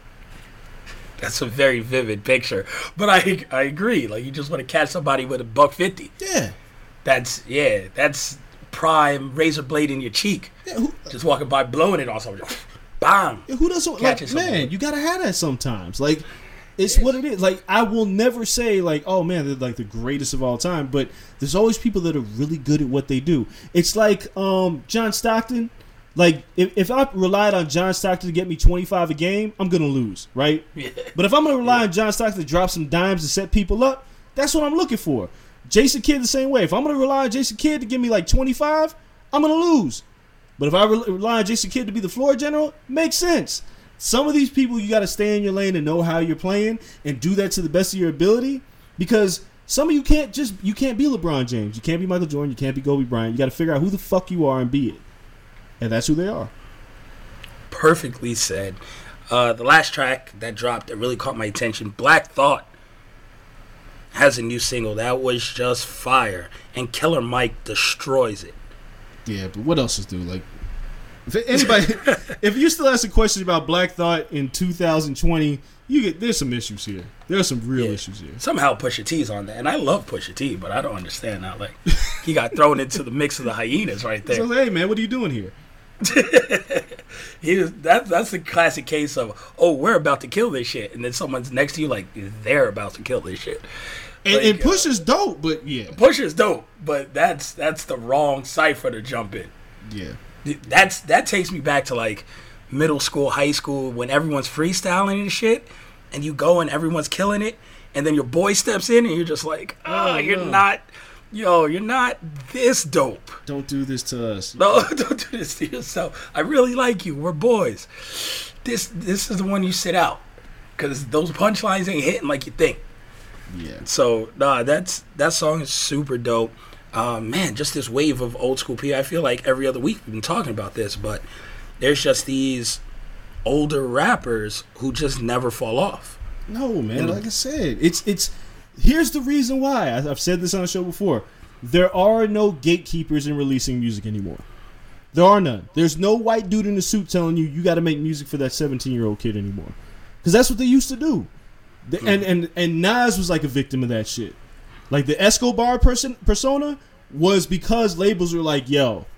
That's a very vivid picture. But I I agree. Like, you just want to catch somebody with a buck fifty. Yeah. That's, yeah, that's prime razor blade in your cheek. Yeah, who, Just walking by, blowing it on somebody. Bam. yeah, who doesn't like, Catching man, someone. you gotta have that sometimes. Like, it's what it is. Like, I will never say like, oh man, they're like the greatest of all time, but there's always people that are really good at what they do. It's like um John Stockton. Like, if, if I relied on John Stockton to get me twenty-five a game, I'm gonna lose, right? Yeah. But if I'm gonna rely on John Stockton to drop some dimes to set people up, that's what I'm looking for. Jason Kidd the same way. If I'm gonna rely on Jason Kidd to give me like twenty-five, I'm gonna lose. But if I re- rely on Jason Kidd to be the floor general, makes sense. Some of these people, you got to stay in your lane and know how you're playing and do that to the best of your ability, because some of you can't just you can't be LeBron James, you can't be Michael Jordan, you can't be Kobe Bryant. You got to figure out who the fuck you are and be it, and that's who they are. Perfectly said. Uh, the last track that dropped that really caught my attention, Black Thought, has a new single that was just fire, and Killer Mike destroys it. Yeah, but what else is new? Like, if anybody, if you still asking questions about Black Thought in two thousand twenty, you get there's some issues here. There are some real Yeah. issues here. Somehow Pusha T's on that, and I love Pusha T, but I don't understand how, like, he got thrown into the mix of the hyenas right So I there. was like, hey man, what are you doing here? He was, that, that's the classic case of, oh, we're about to kill this shit, and then someone's next to you like, they're about to kill this shit. And, Like, and uh, Push is dope, but yeah, Pusha's dope, but that's that's the wrong cipher to jump in. yeah. That's that takes me back to like middle school, high school, when everyone's freestyling and shit, and you go and everyone's killing it, and then your boy steps in and you're just like, oh, Oh, you're no. not, yo, you're not this dope. Don't do this to us. No, don't do this to yourself. I really like you. We're boys. This this is the one you sit out, because those punchlines ain't hitting like you think. Yeah. So nah, that's that song is super dope. Um, man, just this wave of old school P. I feel like every other week we've been talking about this, but there's just these older rappers who just never fall off. No, man. And- Like I said, it's it's. Here's the reason why. I- I've said this on the show before. There are no gatekeepers in releasing music anymore. There are none. There's no white dude in a suit telling you you got to make music for that seventeen year old kid anymore, because that's what they used to do. The, and and and Nas was like a victim of that shit. Like the Escobar person persona was because labels were like, yo,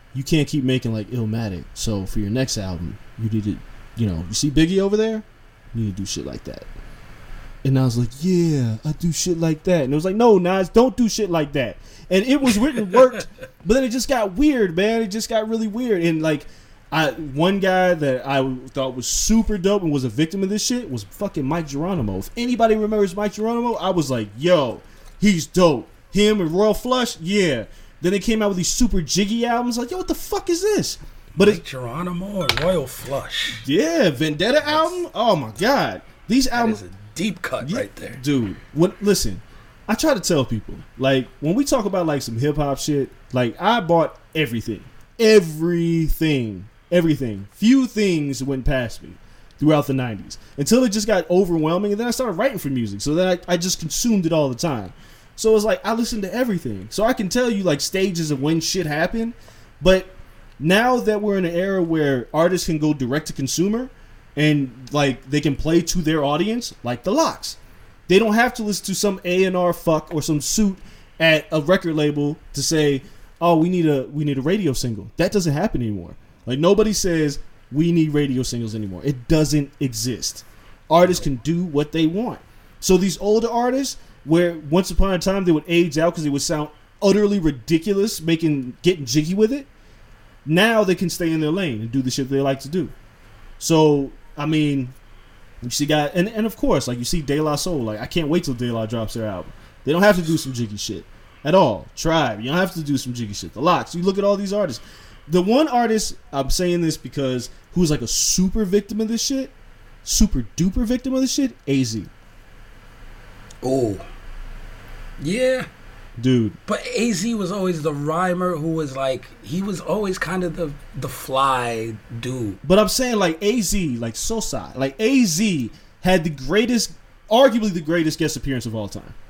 you can't keep making like Illmatic. So for your next album, you need to, you know, you see Biggie over there, you need to do shit like that. And I was like, yeah, I do shit like that. And it was like, no, Nas, don't do shit like that. And it was written, worked, but then it just got weird, man. It just got really weird. And like, I one guy that I thought was super dope and was a victim of this shit was fucking Mike Geronimo. If anybody remembers Mike Geronimo, I was like, yo, he's dope. Him and Royal Flush, yeah. Then they came out with these super jiggy albums. Like, yo, what the fuck is this? But Mike Geronimo and Royal Flush. Yeah, Vendetta album. Oh my god, these albums. That is a deep cut yeah, right there, dude. What? Listen, I try to tell people, like, when we talk about like some hip hop shit, like I bought everything, everything, everything. Few things went past me throughout the nineties until it just got overwhelming, and then I started writing for music. So then I, I just consumed it all the time. So it's like I listened to everything. So I can tell you like stages of when shit happened, but now that we're in an era where artists can go direct to consumer and like they can play to their audience, like the Lox. They don't have to listen to some A and R fuck or some suit at a record label to say, "Oh, we need a we need a radio single." That doesn't happen anymore. Like nobody says we need radio singles anymore. It doesn't exist. Artists can do what they want. So these older artists, where once upon a time they would age out because they would sound utterly ridiculous, making getting jiggy with it. Now they can stay in their lane and do the shit they like to do. So I mean, you see, guy, and and of course, like you see De La Soul. Like I can't wait till De La drops their album. They don't have to do some jiggy shit at all. Tribe, you don't have to do some jiggy shit. The Lox. You look at all these artists. The one artist, I'm saying this because who's like a super victim of this shit, super duper victim of this shit, A Z. Oh, yeah, dude. But A Z was always the rhymer who was like, he was always kind of the the fly dude. But I'm saying like A Z, like Sosa, like A Z had the greatest, arguably the greatest guest appearance of all time.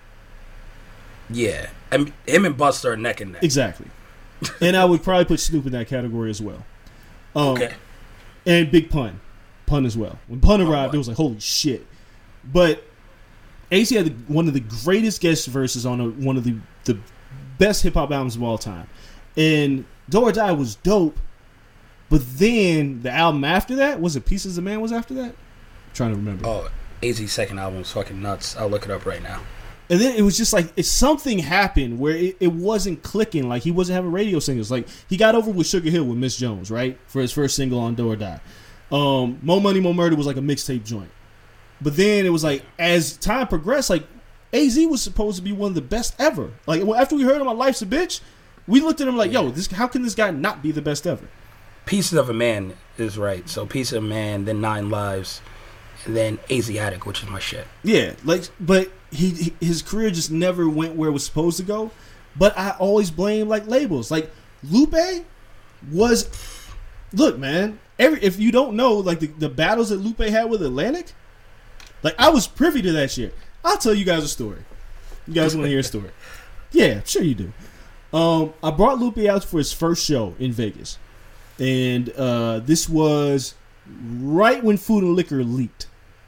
Yeah, I mean, him and Busta are neck and neck. Exactly. And I would probably put Snoop in that category as well. Um, okay. And Big Pun, Pun as well. When Pun arrived, oh, it was like holy shit. But A Z had the, one of the greatest guest verses on a, one of the, the best hip hop albums of all time. And Do or Die was dope, but then the album after that, was it Pieces of Man was after that? I'm trying to remember. Oh, A Z's second album was fucking nuts. I'll look it up right now. And then it was just like, if something happened where it, it wasn't clicking, like he wasn't having radio singles. Like he got over with Sugar Hill with Miss Jones, right? For his first single on Do or Die. Um, Mo Money, Mo Murder was like a mixtape joint. But then it was like, as time progressed, like A Z was supposed to be one of the best ever. Like after we heard him on Life's a Bitch, we looked at him like, yo, this how can this guy not be the best ever? Pieces of a Man is right. So Pieces of a Man, then Nine Lives, and then Asiatic, which is my shit. Yeah, like, but he, he his career just never went where it was supposed to go. But I always blame like labels. Like Lupe was, look, man. Every if you don't know, like the, the battles that Lupe had with Atlantic, like I was privy to that shit. I'll tell you guys a story. You guys want to hear a story? Yeah, sure you do. Um, I brought Lupe out for his first show in Vegas, and uh, this was right when Food and Liquor leaked.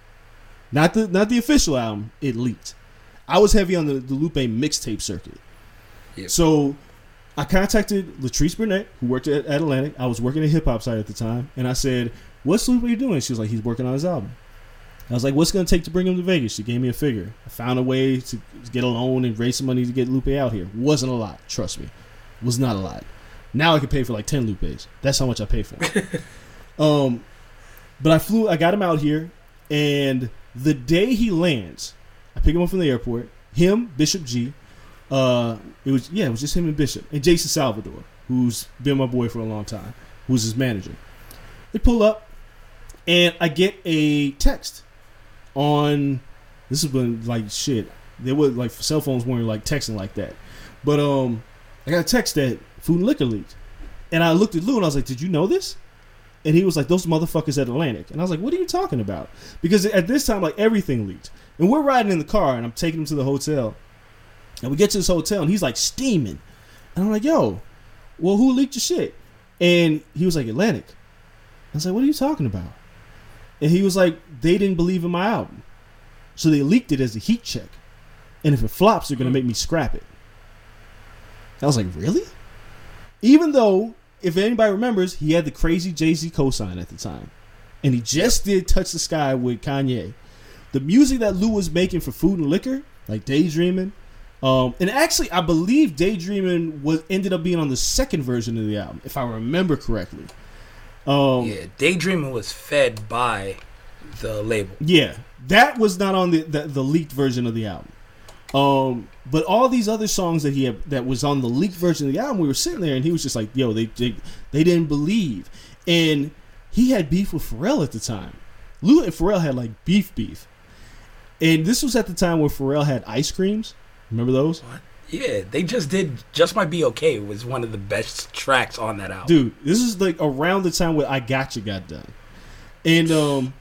Not the not the official album, it leaked. I was heavy on the, the Lupe mixtape circuit. Yep. So I contacted Latrice Burnett, who worked at, at Atlantic. I was working at hip hop site at the time, and I said, "What's Lupe doing?" She was like, "He's working on his album." I was like, "What's it gonna take to bring him to Vegas?" She gave me a figure. I found a way to get a loan and raise some money to get Lupe out here. Wasn't a lot, trust me. Was not a lot. Now I could pay for like ten Lupes. That's how much I pay for him. um, but I flew. I got him out here, and the day he lands, I pick him up from the airport. Him, Bishop G. Uh, it was yeah, it was just him and Bishop and Jason Salvador, who's been my boy for a long time, who's his manager. They pull up, and I get a text on. This has been like shit. There was like cell phones weren't like texting like that, but um, I got a text that Food and Liquor leaked, and I looked at Lou and I was like, "Did you know this?" And he was like, "Those motherfuckers at Atlantic." And I was like, "What are you talking about?" Because at this time, like everything leaked. And we're riding in the car, and I'm taking him to the hotel. And we get to this hotel, and he's like steaming. And I'm like, "Yo, well, who leaked your shit?" And he was like, "Atlantic." I was like, "What are you talking about?" And he was like, "They didn't believe in my album, so they leaked it as a heat check. And if it flops, they're gonna make me scrap it." I was like, "Really?" Even though if anybody remembers, he had the crazy Jay-Z cosign at the time. And he just did Touch the Sky with Kanye. The music that Lou was making for Food and Liquor, like Daydreaming, um, and actually I believe Daydreaming was ended up being on the second version of the album, if I remember correctly. Um, yeah, Daydreaming was fed by the label. Yeah, that was not on the, the, the leaked version of the album. Um, but all these other songs that he had, that was on the leaked version of the album, we were sitting there and he was just like, yo, they they, they didn't believe. And he had beef with Pharrell at the time. Lou and Pharrell had like beef beef. And this was at the time where Pharrell had Ice Creams. Remember those? What? Yeah, they just did Just Might Be Okay. It was one of the best tracks on that album. Dude, this is like around the time where I Gotcha got done. And um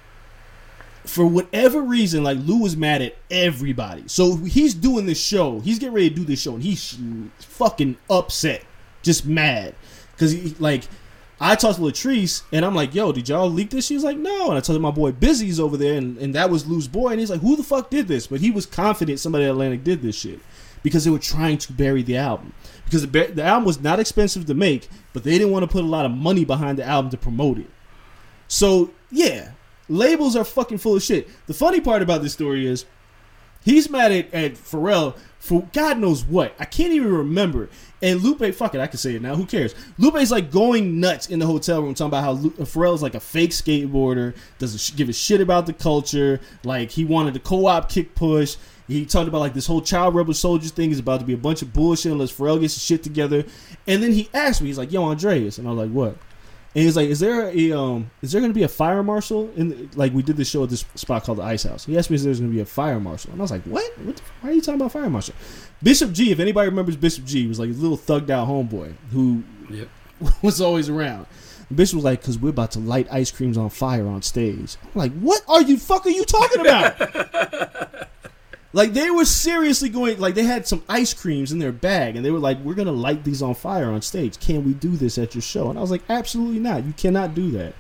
for whatever reason, like, Lou was mad at everybody. So he's doing this show. He's getting ready to do this show, and he's fucking upset, just mad, because he like. I talked to Latrice, and I'm like, yo, did y'all leak this? She was like, no. And I told her my boy Busy's over there, and, and that was Lou's boy. And he's like, who the fuck did this? But he was confident somebody at Atlantic did this shit because they were trying to bury the album. Because the, the album was not expensive to make, but they didn't want to put a lot of money behind the album to promote it. So, yeah, labels are fucking full of shit. The funny part about this story is he's mad at, at Pharrell for God knows what. I can't even remember. And Lupe, fuck it, I can say it now. Who cares? Lupe's like going nuts in the hotel room talking about how Lu- Pharrell's like a fake skateboarder, doesn't sh- give a shit about the culture. Like, he wanted to co-op Kick Push. He talked about like this whole Child Rebel Soldiers thing is about to be a bunch of bullshit unless Pharrell gets his shit together. And then he asked me, he's like, yo, Andreas. And I was like, what? And he's like, is there a um, is there going to be a fire marshal? In the, like, we did this show at this spot called the Ice House. He asked me if there's going to be a fire marshal. And I was like, what? What the, why are you talking about fire marshal? Bishop G, if anybody remembers Bishop G, was like a little thugged out homeboy who yep. was always around. And Bishop was like, because we're about to light ice creams on fire on stage. I'm like, what are you fuck are you talking about? Like, they were seriously going, like, they had some ice creams in their bag, and they were like, we're going to light these on fire on stage. Can we do this at your show? And I was like, absolutely not. You cannot do that.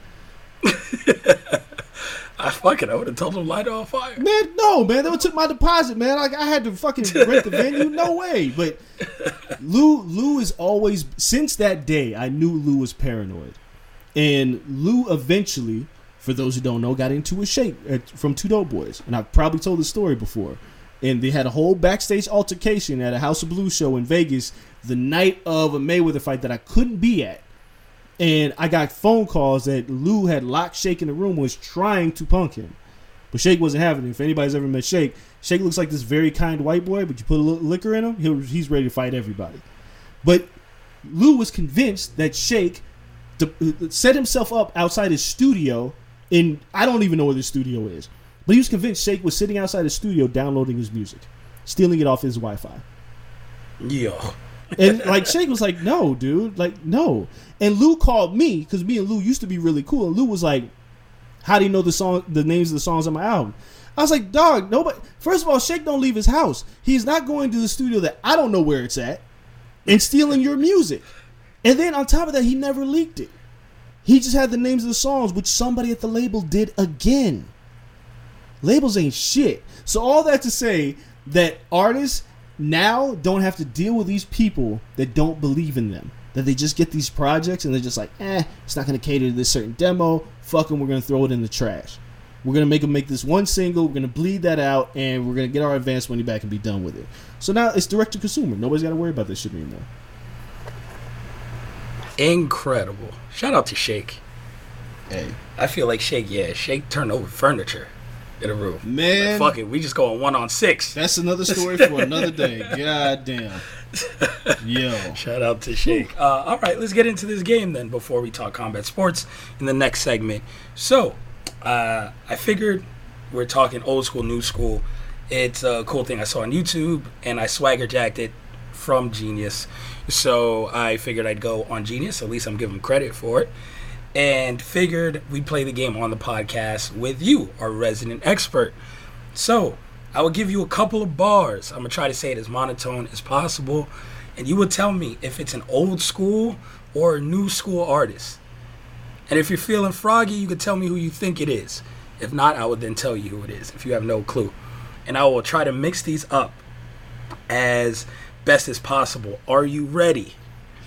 I fucking, I would have told them light it on fire. Man, no, man. They would took my deposit, man. Like, I had to fucking rent the venue. No way. But Lou, Lou is always, since that day, I knew Lou was paranoid. And Lou eventually, for those who don't know, got into a shake at, from Two Dope Boys. And I've probably told the story before. And they had a whole backstage altercation at a House of Blues show in Vegas the night of a Mayweather fight that I couldn't be at. And I got phone calls that Lou had locked Shake in the room, was trying to punk him. But Shake wasn't having it. If anybody's ever met Shake, Shake looks like this very kind white boy, but you put a little liquor in him, he'll, he's ready to fight everybody. But Lou was convinced that Shake to, set himself up outside his studio in, I don't even know where the studio is. But he was convinced Shake was sitting outside his studio downloading his music, stealing it off his Wi-Fi. Yeah. And like Shake was like, no, dude, like, no. And Lou called me, because me and Lou used to be really cool. And Lou was like, how do you know the song, the names of the songs on my album? I was like, dog, nobody. First of all, Shake don't leave his house. He's not going to the studio that I don't know where it's at and stealing your music. And then on top of that, he never leaked it. He just had the names of the songs, which somebody at the label did again. Labels ain't shit. So all that to say that artists now don't have to deal with these people that don't believe in them. That they just get these projects and they're just like, eh, it's not going to cater to this certain demo. Fuck them, we're going to throw it in the trash. We're going to make them make this one single, we're going to bleed that out, and we're going to get our advance money back and be done with it. So now it's direct to consumer. Nobody's got to worry about this shit anymore. Incredible. Shout out to Shake. Hey. I feel like Shake, yeah, Shake turned over furniture in a room. Man. Like, fuck it, we just going one on six. That's another story for another day. God damn. Yo. Shout out to Shake. Uh, all right, let's get into this game then before we talk combat sports in the next segment. So, uh, I figured we're talking old school, new school. It's a cool thing I saw on YouTube, and I swagger jacked it from Genius. So I figured I'd go on Genius. At least I'm giving them credit for it. And figured we'd play the game on the podcast with you, our resident expert. So I will give you a couple of bars. I'm going to try to say it as monotone as possible. And you will tell me if it's an old school or a new school artist. And if you're feeling froggy, you can tell me who you think it is. If not, I will then tell you who it is if you have no clue. And I will try to mix these up as best as possible. Are you ready?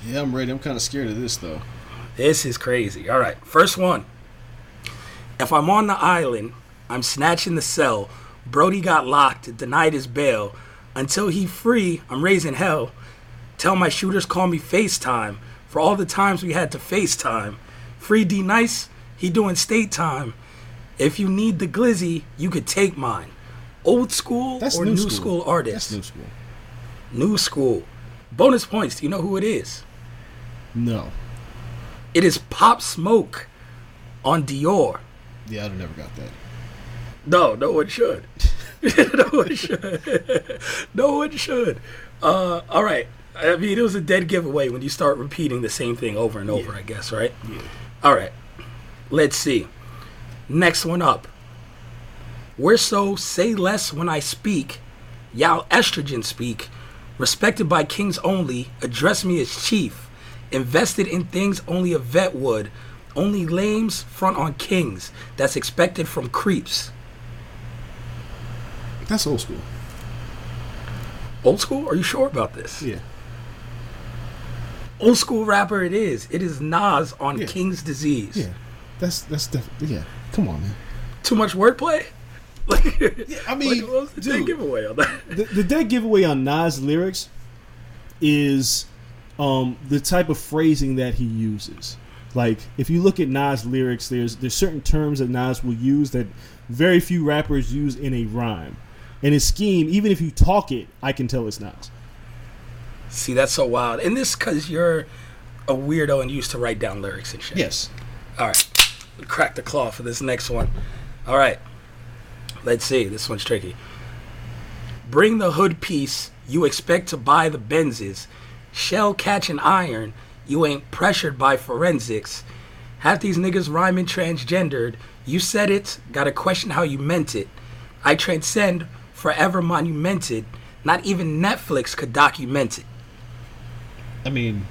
Yeah, I'm ready. I'm kind of scared of this, though. This is crazy. All right, first one. If I'm on the island, I'm snatching the cell. Brody got locked, denied his bail. Until he free, I'm raising hell. Tell my shooters call me FaceTime for all the times we had to FaceTime. Free D Nice, he doing state time. If you need the glizzy, you could take mine. Old school That's or new new school. school artist? That's new school. New school. Bonus points. Do you know who it is? No. It is Pop Smoke on Dior. Yeah, I'd have never got that. No, no one should. no one should. no one should. Uh, all right. I mean, it was a dead giveaway when you start repeating the same thing over and over, Yeah. I guess, right? Yeah. All right. Let's see. Next one up. We're so say less when I speak. Y'all estrogen speak. Respected by kings only. Address me as chief. Invested in things only a vet would. Only lames front on kings. That's expected from creeps. That's old school. Old school? Are you sure about this? Yeah. Old school rapper it is. It is Nas on Yeah. King's Disease. Yeah. That's that's definitely yeah. Come on, man. Too much wordplay? Yeah, I mean, what was the dude, dead giveaway on that? the, the dead giveaway on Nas lyrics is um, the type of phrasing that he uses. Like, if you look at Nas lyrics, there's there's certain terms that Nas will use that very few rappers use in a rhyme. And his scheme, even if you talk it, I can tell it's Nas. See, that's so wild. And this because you're a weirdo and used to write down lyrics and shit. Yes. All right. Crack the claw for this next one. All right. Let's see. This one's tricky. Bring the hood piece. You expect to buy the Benzes. Shell catching iron. You ain't pressured by forensics. Half these niggas rhyming transgendered. You said it. Gotta question how you meant it. I transcend. Forever monumented. Not even Netflix could document it. I mean,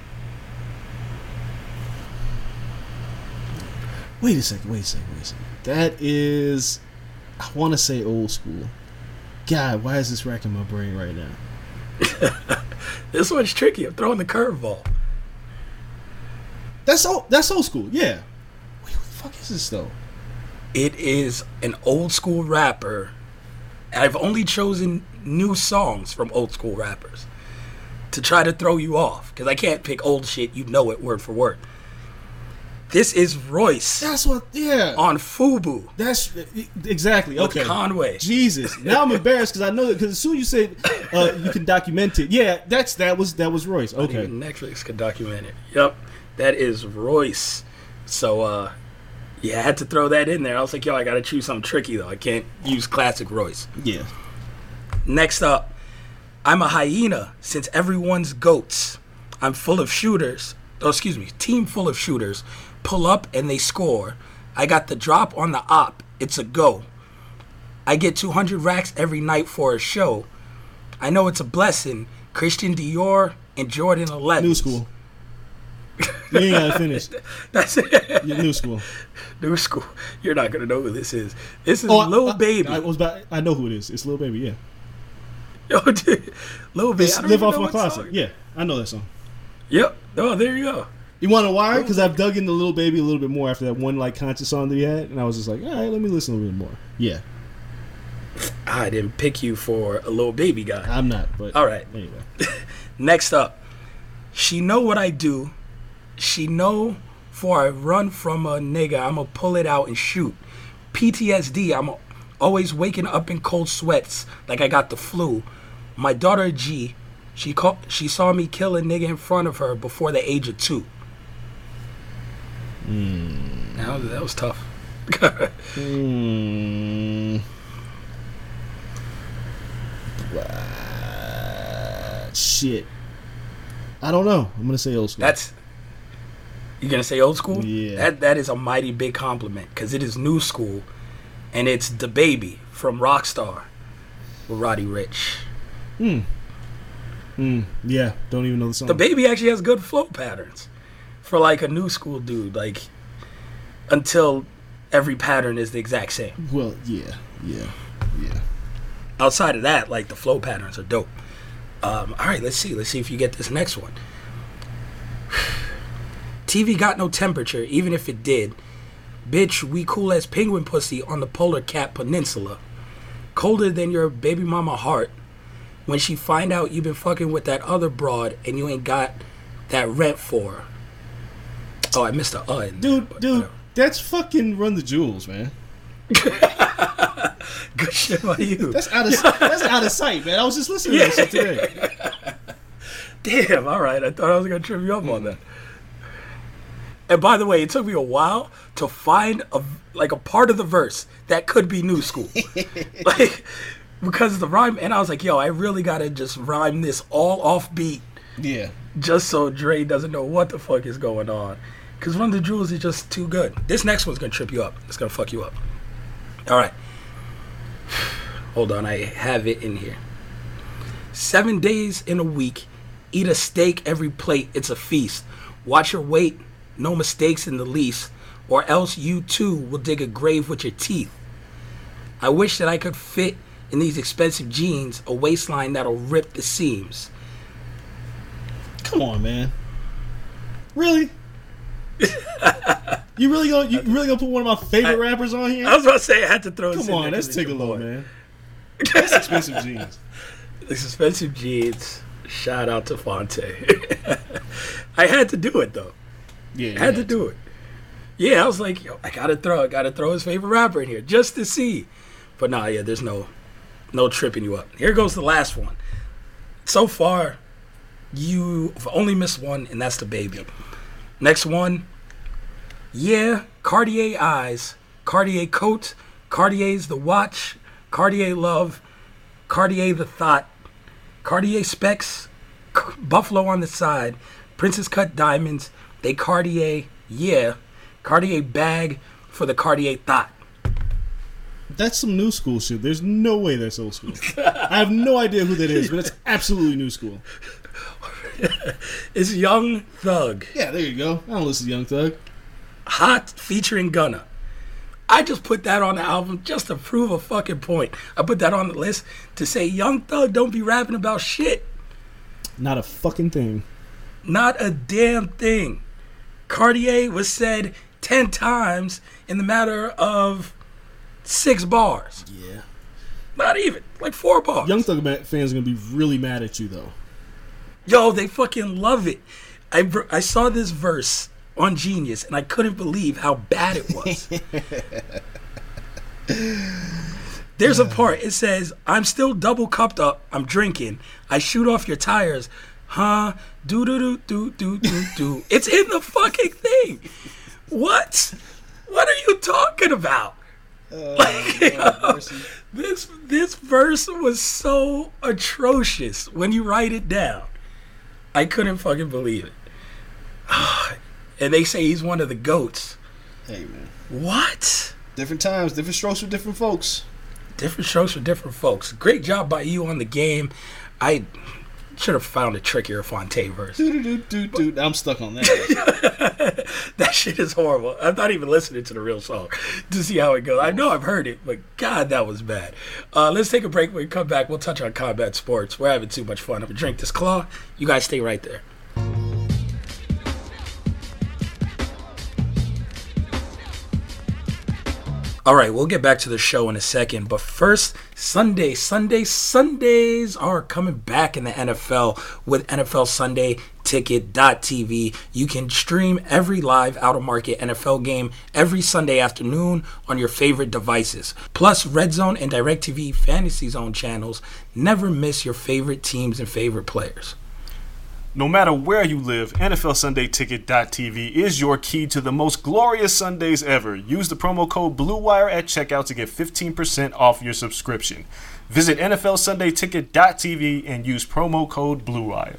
wait a second, wait a second, wait a second. That is, I want to say old school. God, why is this racking my brain right now? This one's tricky. I'm throwing the curveball. That's old, that's old school, yeah. Wait, what the fuck is this, though? It is an old school rapper. I've only chosen new songs from old school rappers to try to throw you off because I can't pick old shit. You know it word for word. This is Royce That's what, yeah. on Fubu That's, exactly, with okay. Conway. Jesus. Now I'm embarrassed because I know that, because as soon as you said uh, you can document it, yeah, that's that was that was Royce. Okay. Even Netflix could document it. Yep, that is Royce. So, uh, yeah, I had to throw that in there. I was like, yo, I got to choose something tricky, though. I can't use classic Royce. Yeah. Next up, I'm a hyena since everyone's goats. I'm full of shooters. Oh, excuse me, team full of shooters. Pull up and they score. I got the drop on the op. It's a go. I get two hundred racks every night for a show. I know it's a blessing. Christian Dior and Jordan eleven. New school. You ain't gotta finish. That's it. Yeah, new school. New school. You're not gonna know who this is. This is Oh, Lil I, Baby. I, I was about, I know who it is. It's Lil Baby, yeah. Yo, dude, Lil Baby. It's I don't Live even Off know My what Closet. song. Yeah, I know that song. Yep. Oh, there you go. You want to know why? Because I've dug into Lil Baby a little bit more after that one like conscious song that he had, and I was just like, all right, let me listen a little bit more. Yeah, I didn't pick you for a Lil Baby guy. I'm not, but All right. Anyway, Next up, she know what I do. She know for I run from a nigga, I'ma pull it out and shoot. P T S D, I'm always waking up in cold sweats like I got the flu. My daughter G, she call, she saw me kill a nigga in front of her before the age of two. Mm. That, was, that was tough. mm, uh, shit. I don't know. I'm gonna say old school. That's you gonna say old school? Yeah. That that is a mighty big compliment because it is new school, and it's the baby from Rockstar with Roddy Ricch. Hmm. Mm, yeah. Don't even know the song. The baby actually has good flow patterns for like a new school dude. Like until every pattern is the exact same. Well, yeah, yeah, yeah. Outside of that, like the flow patterns are dope. Um, all right, let's see. Let's see if you get this next one. T V got no temperature, even if it did. Bitch, we cool as penguin pussy on the Polar Cap Peninsula. Colder than your baby mama heart. When she find out you been fucking with that other broad and you ain't got that rent for her. Oh, I missed a uh in there, Dude, but dude, whatever. that's fucking Run the Jewels, man. Good shit by you. That's out of that's out of sight, man. I was just listening to that shit today. Damn, all right. I thought I was going to trip you up on that. And by the way, it took me a while to find a like a part of the verse that could be new school. Like, because the rhyme, and I was like, yo, I really got to just rhyme this all off beat. Yeah. Just so Dre doesn't know what the fuck is going on. Because Run the Jewels is just too good. This next one's going to trip you up. It's going to fuck you up. All right. Hold on. I have it in here. Seven days in a week. Eat a steak every plate. It's a feast. Watch your weight. No mistakes in the least. Or else you too will dig a grave with your teeth. I wish that I could fit in these expensive jeans a waistline that'll rip the seams. Come on, man. Really? You really gonna you really gonna put one of my favorite I, rappers on here? I was about to say I had to throw. Come this on, in let's take a look, boy. man. That's expensive jeans. It's expensive jeans. Shout out to Fonte. I had to do it though. Yeah, I had to do it. Yeah, I was like, yo, I gotta throw, I gotta throw his favorite rapper in here just to see. But nah, yeah, there's no, no tripping you up. Here goes the last one. So far, you've only missed one, and that's the baby. Next one, yeah, Cartier eyes, Cartier coat, Cartier's the watch, Cartier love, Cartier the thought, Cartier specs, C- Buffalo on the side, Princess cut diamonds, they Cartier, yeah, Cartier bag for the Cartier thought. That's some new school shit. There's no way that's old school. I have no idea who that is, but it's absolutely new school. It's Young Thug. Yeah, there you go. I don't listen to Young Thug. Hot featuring Gunna. I just put that on the album just to prove a fucking point. I put that on the list to say Young Thug don't be rapping about shit. Not a fucking thing. Not a damn thing. Cartier was said ten times in the matter of six bars. Yeah. Not even. Like four bars. Young Thug ma- fans are gonna be really mad at you though. Yo, they fucking love it. I, br- I saw this verse on Genius, and I couldn't believe how bad it was. There's a part, it says, I'm still double cupped up, I'm drinking, I shoot off your tires, huh, do-do-do-do-do-do-do. It's in the fucking thing. What? What are you talking about? Uh, like, yo, this, this verse was so atrocious when you write it down. I couldn't fucking believe it. And they say he's one of the GOATs. Hey, man. What? Different times, different strokes for different folks. Different strokes for different folks. Great job by you on the game. I should have found a trickier Fonte verse. Dude, I'm stuck on that. That shit is horrible. I'm not even listening to the real song to see how it goes. I know I've heard it, but God, that was bad. Uh, let's take a break. When we come back, we'll touch on combat sports. We're having too much fun. I'm going to drink this claw. You guys stay right there. All right, we'll get back to the show in a second. But first, Sunday, Sunday, Sundays are coming back in the N F L with N F L Sunday Ticket dot T V. You can stream every live out-of-market N F L game every Sunday afternoon on your favorite devices. Plus, Red Zone and DirecTV Fantasy Zone channels never miss your favorite teams and favorite players. No matter where you live, N F L Sunday Ticket dot T V is your key to the most glorious Sundays ever. Use the promo code BLUEWIRE at checkout to get fifteen percent off your subscription. Visit N F L Sunday Ticket dot T V and use promo code BLUEWIRE.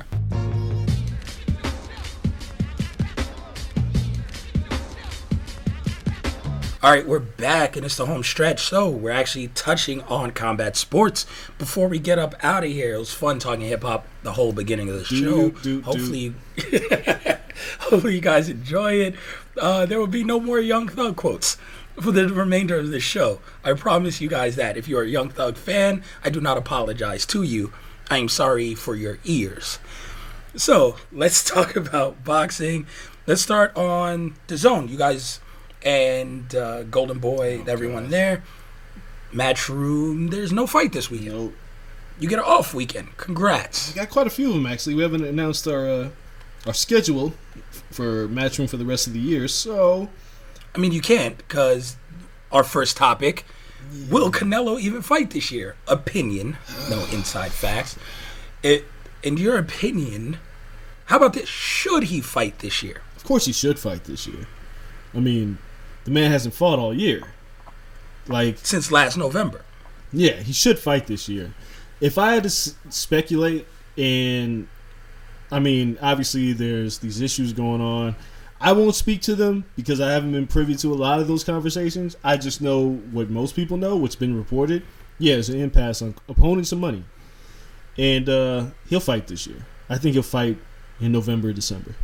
All right, we're back, and it's the home stretch, so we're actually touching on combat sports. Before we get up out of here, it was fun talking hip-hop the whole beginning of the show. Do, do, hopefully, hopefully you guys enjoy it. Uh, there will be no more Young Thug quotes for the remainder of the show. I promise you guys that. If you're a Young Thug fan, I do not apologize to you. I am sorry for your ears. So let's talk about boxing. Let's start on the zone. You guys and uh, Golden Boy, oh, everyone God. there. Matchroom. There's no fight this weekend. Nope. You get an off weekend. Congrats. We got quite a few of them actually. We haven't announced our uh, our schedule for Matchroom for the rest of the year. So, I mean, you can't because our first topic. Yeah. Will Canelo even fight this year? Opinion, no inside facts. It, in your opinion, how about this? Should he fight this year? Of course he should fight this year. I mean, the man hasn't fought all year. Like since last November. Yeah, he should fight this year. If I had to s- speculate, and I mean, obviously there's these issues going on. I won't speak to them because I haven't been privy to a lot of those conversations. I just know what most people know, what's been reported. Yeah, it's an impasse on opponents and money. And uh, he'll fight this year. I think he'll fight in November or December.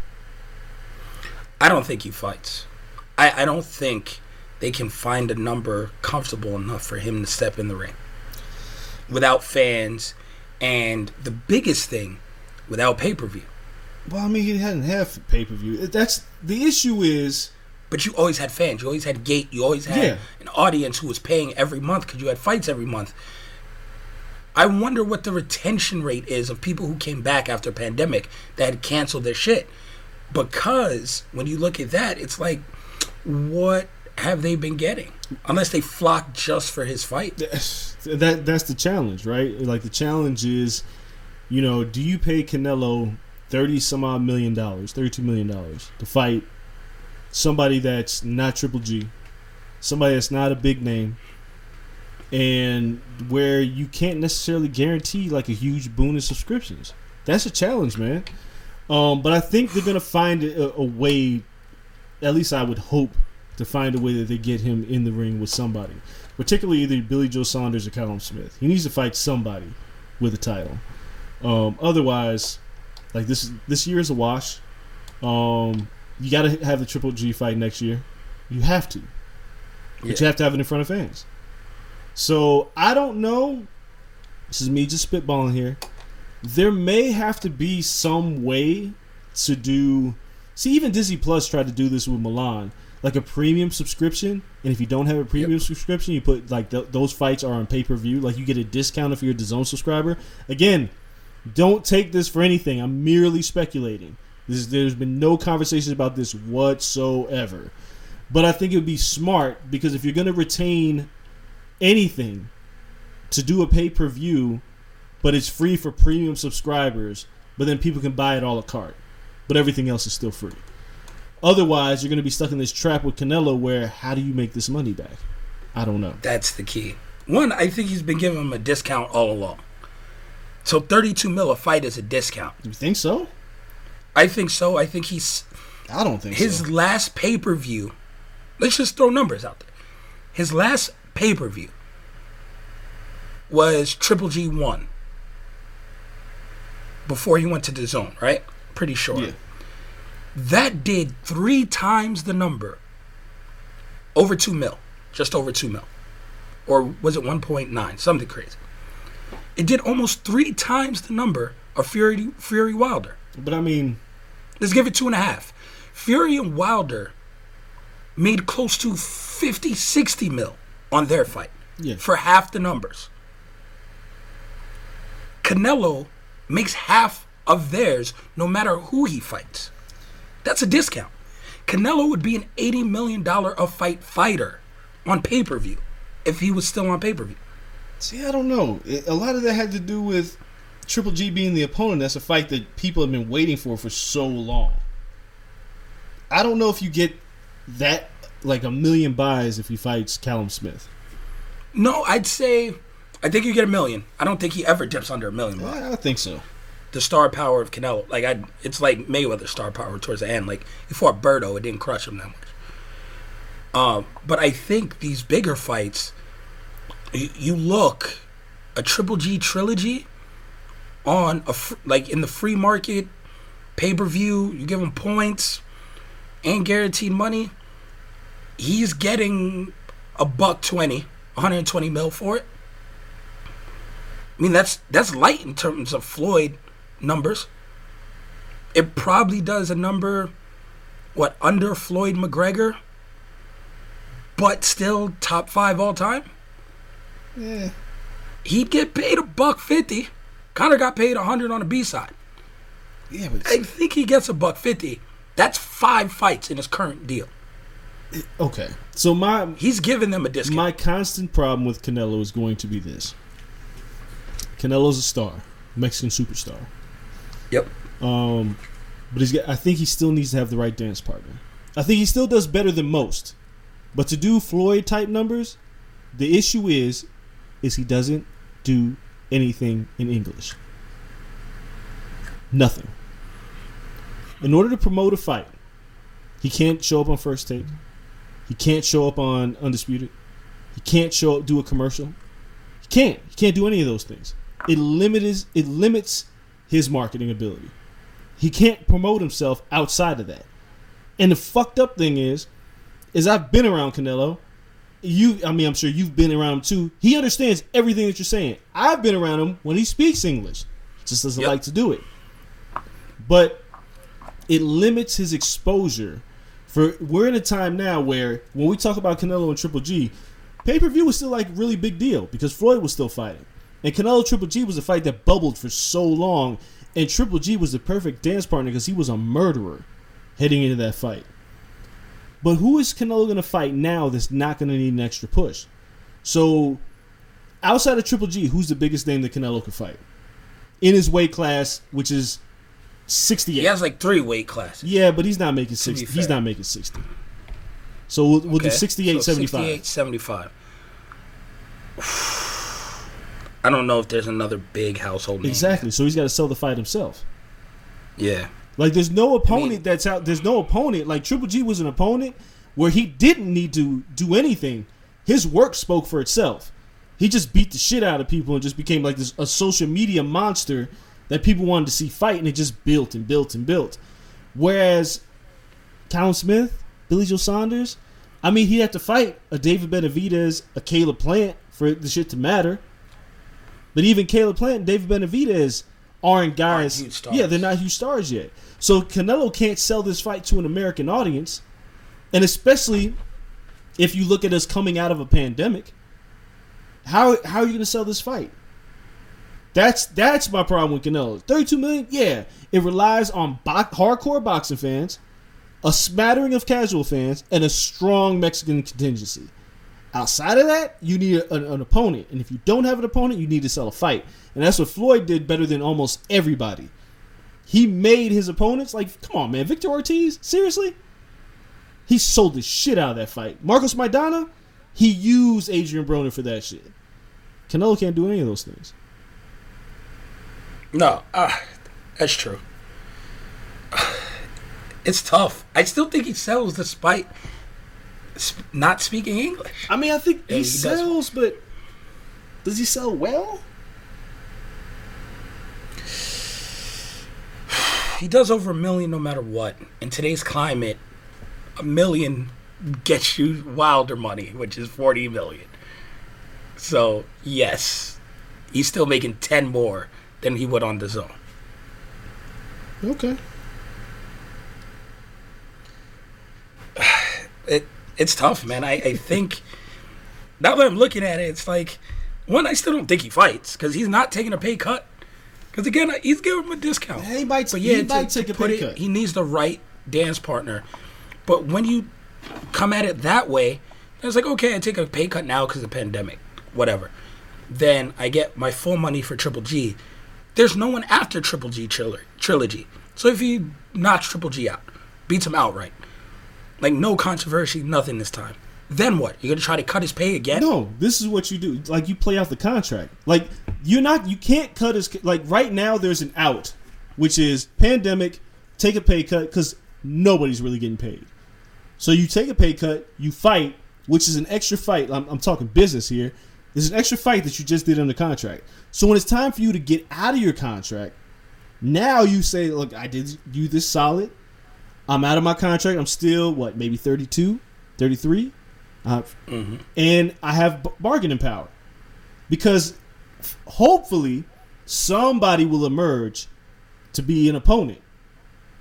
I don't think he fights. I, I don't think they can find a number comfortable enough for him to step in the ring. Without fans, and the biggest thing, without pay-per-view. Well, I mean, he hadn't had pay-per-view. That's the issue is... But you always had fans. You always had gate. You always had yeah. an audience who was paying every month because you had fights every month. I wonder what the retention rate is of people who came back after a pandemic that had canceled their shit. Because when you look at that, it's like, what have they been getting? Unless they flock just for his fight. That That's the challenge, right? Like, the challenge is, you know, do you pay Canelo thirty some odd million dollars, thirty-two million dollars to fight somebody that's not Triple G, somebody that's not a big name, and where you can't necessarily guarantee like a huge boon of subscriptions? That's a challenge, man. Um, but I think they're gonna find a, a way. At least I would hope to find a way that they get him in the ring with somebody, particularly either Billy Joe Saunders or Callum Smith. He needs to fight somebody with a title. Um, otherwise. Like, this this year is a wash. Um, you got to have the Triple G fight next year. You have to. But yeah. you have to have it in front of fans. So, I don't know. This is me just spitballing here. There may have to be some way to do... See, even Disney Plus tried to do this with Milan. Like a premium subscription. And if you don't have a premium yep. subscription, you put, like, th- those fights are on pay-per-view. Like, you get a discount if you're a DAZN subscriber. Again... Don't take this for anything. I'm merely speculating. This is, there's been no conversations about this whatsoever. But I think it would be smart because if you're going to retain anything to do a pay-per-view, but it's free for premium subscribers, but then people can buy it a la carte. But everything else is still free. Otherwise, you're going to be stuck in this trap with Canelo where how do you make this money back? I don't know. That's the key. One, I think he's been giving him a discount all along. So thirty-two mil a fight is a discount. You think so? I think so. I think he's... I don't think his so. His last pay-per-view... Let's just throw numbers out there. His last pay-per-view was Triple G one. Before he went to DAZN, right? Pretty sure. Yeah. That did three times the number. Over two mil. Just over two mil. Or was it one point nine? Something crazy. It did almost three times the number of Fury Fury Wilder. But I mean... Let's give it two and a half. Fury and Wilder made close to fifty, sixty mil on their fight. Yeah. For half the numbers. Canelo makes half of theirs no matter who he fights. That's a discount. Canelo would be an eighty million dollars a fight fighter on pay-per-view if he was still on pay-per-view. See, I don't know. It, a lot of that had to do with Triple G being the opponent. That's a fight that people have been waiting for for so long. I don't know if you get that, like a million buys if he fights Callum Smith. No, I'd say, I think you get a million. I don't think he ever dips under a million buys. I, I think so. The star power of Canelo. Like, I, it's like Mayweather's star power towards the end. Like, he fought Berto, it didn't crush him that much. Um, but I think these bigger fights... You look, a Triple G trilogy on a fr- like in the free market pay per view. You give him points and guaranteed money. He's getting a buck twenty, one hundred twenty mil for it. I mean that's that's light in terms of Floyd numbers. it probably does a number, what, under Floyd McGregor, but still top five all time. Yeah. He'd get paid a buck fifty. Conor got paid a hundred on the B side. Yeah, but I think he gets a buck fifty. That's five fights in his current deal. okay. So my He's giving them a discount. my constant problem with Canelo is going to be this. Canelo's a star, Mexican superstar. Yep. Um, but he's got, I think he still needs to have the right dance partner. I think he still does better than most. But to do Floyd type numbers, the issue is, is he doesn't do anything in English. Nothing. In order to promote a fight, he can't show up on First Take. He can't show up on Undisputed. He can't show up, do a commercial. He can't. He can't do any of those things. It limits it limits his marketing ability. He can't promote himself outside of that. And the fucked up thing is, is I've been around Canelo. You, I mean, I'm sure you've been around him too. He understands everything that you're saying. I've been around him when he speaks English. He just doesn't Yep. like to do it. But it limits his exposure. For we're in a time now where when we talk about Canelo and Triple G, pay-per-view was still like a really big deal because Floyd was still fighting. And Canelo Triple G was a fight that bubbled for so long, and Triple G was the perfect dance partner because he was a murderer heading into that fight. But who is Canelo going to fight now that's not going to need an extra push? So, outside of Triple G, who's the biggest name that Canelo could fight? In his weight class, which is sixty-eight. He has like three weight classes. Yeah, but he's not making be sixty. fair. He's not making sixty. So we'll, we'll do Okay. sixty-eight, So seventy-five. sixty-eight, seventy-five. I don't know if there's another big household name. Exactly. So he's got to sell the fight himself. Yeah. Like there's no opponent mean- that's out. There's no opponent. Like Triple G was an opponent where he didn't need to do anything. His work spoke for itself. He just beat the shit out of people and just became like this a social media monster that people wanted to see fight, and it just built and built and built. Whereas Callum Smith, Billy Joe Saunders, I mean, he'd have to fight a David Benavidez, a Caleb Plant for the shit to matter. But even Caleb Plant and David Benavidez aren't guys. Aren't huge stars. Yeah, they're not huge stars yet. So Canelo can't sell this fight to an American audience, and especially if you look at us coming out of a pandemic. How how are you going to sell this fight? That's that's my problem with Canelo. thirty-two million, yeah, it relies on bo- hardcore boxing fans, a smattering of casual fans, and a strong Mexican contingency. Outside of that, you need a, an, an opponent, and if you don't have an opponent, you need to sell a fight, and that's what Floyd did better than almost everybody. He made his opponents like, come on, man, Victor Ortiz, seriously? He sold the shit out of that fight. Marcos Maidana, he used Adrian Broner for that shit. Canelo can't do any of those things. No, uh, that's true. It's tough. I still think he sells despite sp- not speaking English. I mean, I think Yeah, he, he does. sells, but does he sell well? He does over a million no matter what. In today's climate, a million gets you Wilder money, which is forty million. So, yes, he's still making ten more than he would on the zone. Okay. It it's tough, man. I, I think now that I'm looking at it, it's like one, I still don't think he fights because he's not taking a pay cut. Because again, he's giving him a discount. He might, But he yeah, might to, take to a put pay it, cut. he needs the right dance partner. But when you come at it that way, it's like, okay, I take a pay cut now because of the pandemic, whatever. Then I get my full money for Triple G. There's no one after Triple G tril- trilogy. So if he knocks Triple G out, beats him outright, like no controversy, nothing this time, then what? You're going to try to cut his pay again? No, this is what you do. Like, you play out the contract. Like, you're not, you can't cut his, like, right now there's an out, which is pandemic, take a pay cut, because nobody's really getting paid. So you take a pay cut, you fight, which is an extra fight. I'm, I'm talking business here. There's an extra fight that you just did under contract. So when it's time for you to get out of your contract, now you say, look, I did you this solid. I'm out of my contract. I'm still, what, maybe thirty-two, thirty-three? Uh, Mm-hmm. And I have b- bargaining power. Because hopefully somebody will emerge to be an opponent.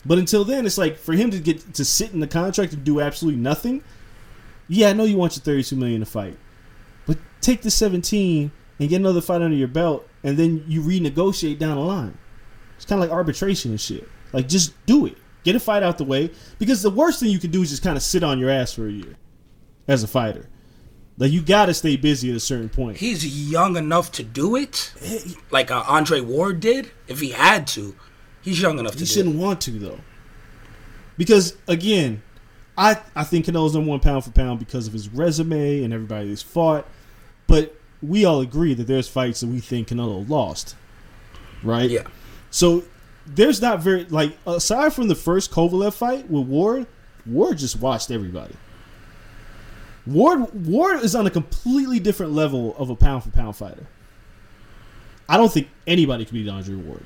But until then, it's like for him to get to sit in the contract and do absolutely nothing. Yeah, I know you want your thirty-two million dollars to fight, but take the seventeen and get another fight under your belt, and then you renegotiate down the line. It's kind of like arbitration and shit. Like, just do it. Get a fight out the way, because the worst thing you can do is just kind of sit on your ass for a year as a fighter. Like, you got to stay busy at a certain point. He's young enough to do it, like uh, Andre Ward did. If he had to, he's young enough to He do shouldn't it. want to, though. Because, again, I, I think Canelo's number one pound for pound because of his resume and everybody that's fought. But we all agree that there's fights that we think Canelo lost. Right? Yeah. So, there's not very, like, aside from the first Kovalev fight with Ward, Ward just watched everybody. Ward Ward is on a completely different level of a pound for pound fighter. I don't think anybody can beat Andre Ward.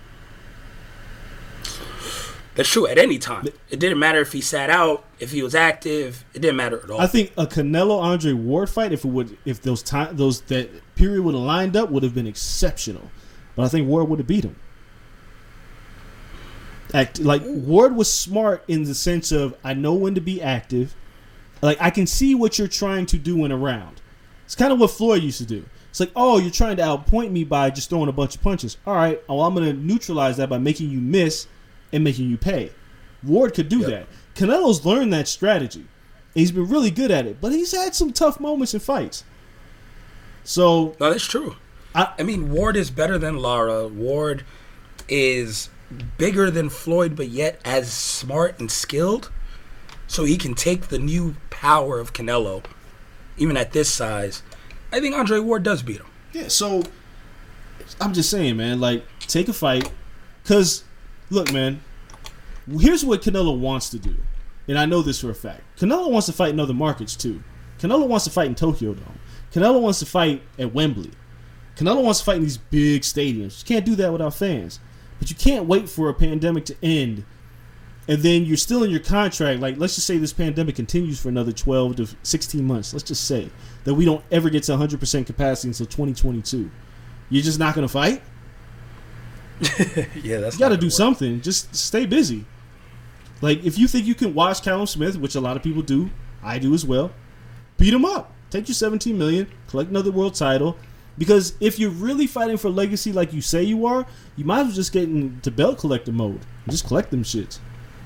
That's true at any time. It didn't matter if he sat out, if he was active. It didn't matter at all. I think a Canelo Andre Ward fight, if it would, if those time, those that period would have lined up, would have been exceptional. But I think Ward would have beat him. Act like Ward was smart in the sense of I know when to be active. Like, I can see what you're trying to do in a round. It's kind of what Floyd used to do. It's like, oh, you're trying to outpoint me by just throwing a bunch of punches. All right, well, I'm going to neutralize that by making you miss and making you pay. Ward could do Yep. that. Canelo's learned that strategy. He's been really good at it, but he's had some tough moments in fights. So, No, that's true. I, I mean, Ward is better than Lara. Ward is bigger than Floyd, but yet as smart and skilled. So he can take the new power of Canelo, even at this size. I think Andre Ward does beat him. yeah, so I'm just saying, man, like, take a fight. Because, look, man, here's what Canelo wants to do. And I know this for a fact. Canelo wants to fight in other markets, too. Canelo wants to fight in Tokyo Dome. Canelo wants to fight at Wembley. Canelo wants to fight in these big stadiums. You can't do that without fans. But you can't wait for a pandemic to end, and then you're still in your contract. Like, let's just say this pandemic continues for another twelve to sixteen months. Let's just say that we don't ever get to one hundred percent capacity until twenty twenty-two. You're just not going to fight? Yeah, that's You got to not do gonna work. something. Just stay busy. Like, if you think you can watch Callum Smith, which a lot of people do, I do as well, beat him up. Take your seventeen million dollars, collect another world title. Because if you're really fighting for legacy like you say you are, you might as well just get into belt collector mode and just collect them shits.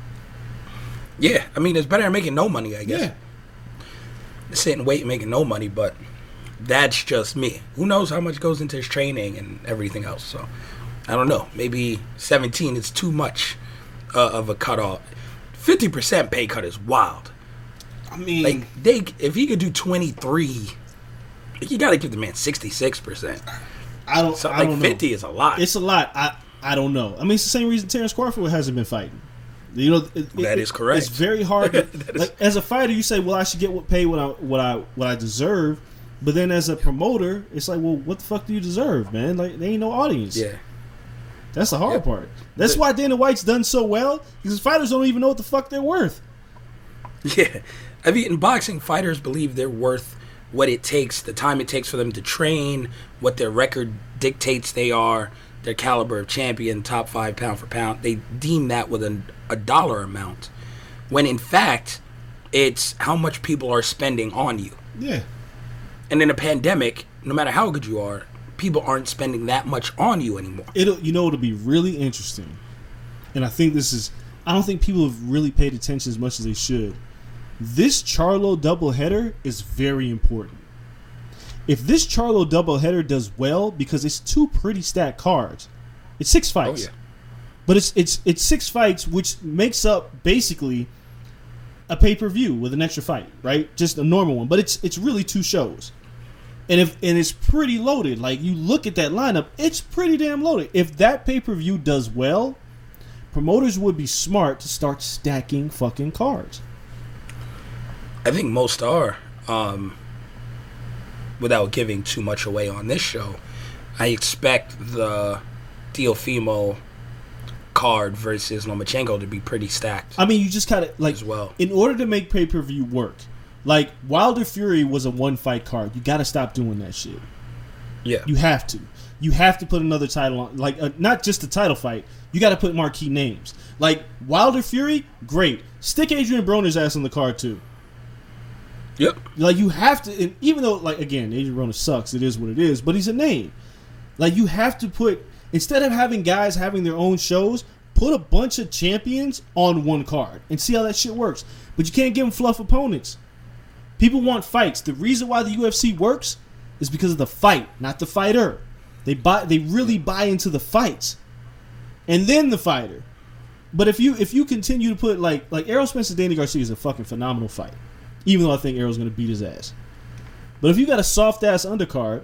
Yeah, I mean, it's better than making no money, I guess. Yeah. Sitting and waiting, making no money, but that's just me. Who knows how much goes into his training and everything else. So, I don't know. Maybe seventeen is too much uh, of a cutoff. fifty percent pay cut is wild. I mean, Like, they, if he could do twenty-three, you got to give the man sixty-six percent. I don't, So, I like, don't know. fifty is a lot. It's a lot. I, I don't know. I mean, it's the same reason Terrence Crawford hasn't been fighting. You know, it, That it, is correct. It's very hard. To, That is- like, as a fighter, you say, "Well, I should get what pay what I what I what I deserve," but then as a promoter, it's like, "Well, what the fuck do you deserve, man? Like, there ain't no audience." Yeah. That's the hard Yep. part. That's The- why Dana White's done so well, because fighters don't even know what the fuck they're worth. Yeah. I mean, in boxing, fighters believe they're worth what it takes, the time it takes for them to train, what their record dictates they are, their caliber of champion, top five pound for pound. They deem that with a, a dollar amount, when in fact, it's how much people are spending on you. Yeah. And in a pandemic, no matter how good you are, people aren't spending that much on you anymore. It'll, you know, it'll be really interesting, and I think this is. I don't think people have really paid attention as much as they should. This Charlo doubleheader is very important. If this Charlo doubleheader does well, because it's two pretty stacked cards, it's six fights, Oh, yeah. but it's it's it's six fights, which makes up basically a pay per view with an extra fight, right? Just a normal one, but it's it's really two shows, and if and it's pretty loaded. Like, you look at that lineup, it's pretty damn loaded. If that pay per view does well, promoters would be smart to start stacking fucking cards. I think most are. Um, without giving too much away on this show, I expect the Teofimo card versus Lomachenko to be pretty stacked. I mean, you just kind of like, As well. in order to make pay per view work, like Wilder Fury was a one fight card. You got to stop doing that shit. Yeah. You have to. You have to put another title on. Like, uh, not just a title fight. You got to put marquee names. Like, Wilder Fury, great. Stick Adrian Broner's ass on the card, too. Yep. Like, you have to, and even though, like, again, Adrian Broner sucks, it is what it is, but he's a name. Like, you have to put, instead of having guys having their own shows, put a bunch of champions on one card and see how that shit works. But you can't give them fluff opponents. People want fights. The reason why the U F C works is because of the fight, not the fighter. They buy, they really buy into the fights, and then the fighter. But if you if you continue to put like like Errol Spence and Danny Garcia is a fucking phenomenal fight, even though I think Errol's gonna beat his ass. But if you got a soft ass undercard,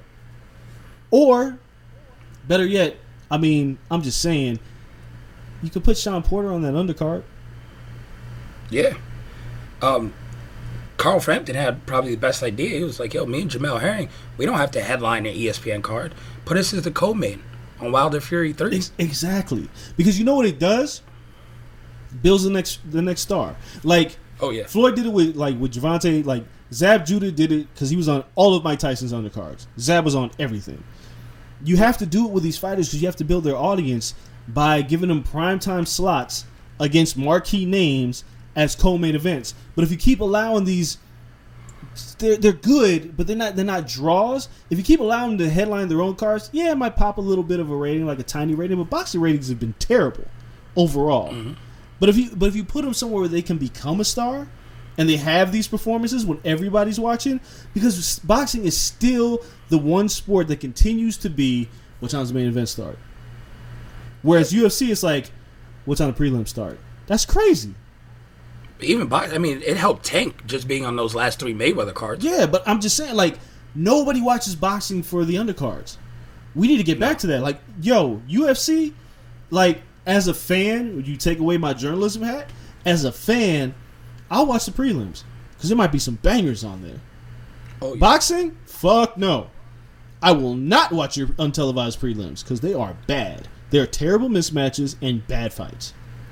or better yet, I mean, I'm just saying, you could put Sean Porter on that undercard. Yeah. Um, Carl Frampton had probably the best idea. He was like, yo, me and Jamel Herring, we don't have to headline an E S P N card. Put us as the co-main on Wilder Fury three. Exactly. Because you know what it does? Builds the next the next star. Like, oh yeah, Floyd did it with like with Gervonta. Like Zab Judah did it because he was on all of Mike Tyson's undercards. Zab was on everything. You have to do it with these fighters because you have to build their audience by giving them primetime slots against marquee names as co-main events. But if you keep allowing these, they're they're good, but they're not they're not draws. If you keep allowing them to headline their own cards, yeah, it might pop a little bit of a rating, like a tiny rating. But boxing ratings have been terrible overall. Mm-hmm. But if you but if you put them somewhere where they can become a star, and they have these performances when everybody's watching, because boxing is still the one sport that continues to be what time's the main event start. Whereas U F C is like, what time the prelim start? That's crazy. Even box, I mean, it helped Tank just being on those last three Mayweather cards. Yeah, but I'm just saying, like, nobody watches boxing for the undercards. We need to get no. back to that. Like, yo, U F C, like, as a fan, would you take away my journalism hat? As a fan, I'll watch the prelims because there might be some bangers on there. Oh, yeah. Boxing? Fuck no. I will not watch your untelevised prelims because they are bad. They're terrible mismatches and bad fights.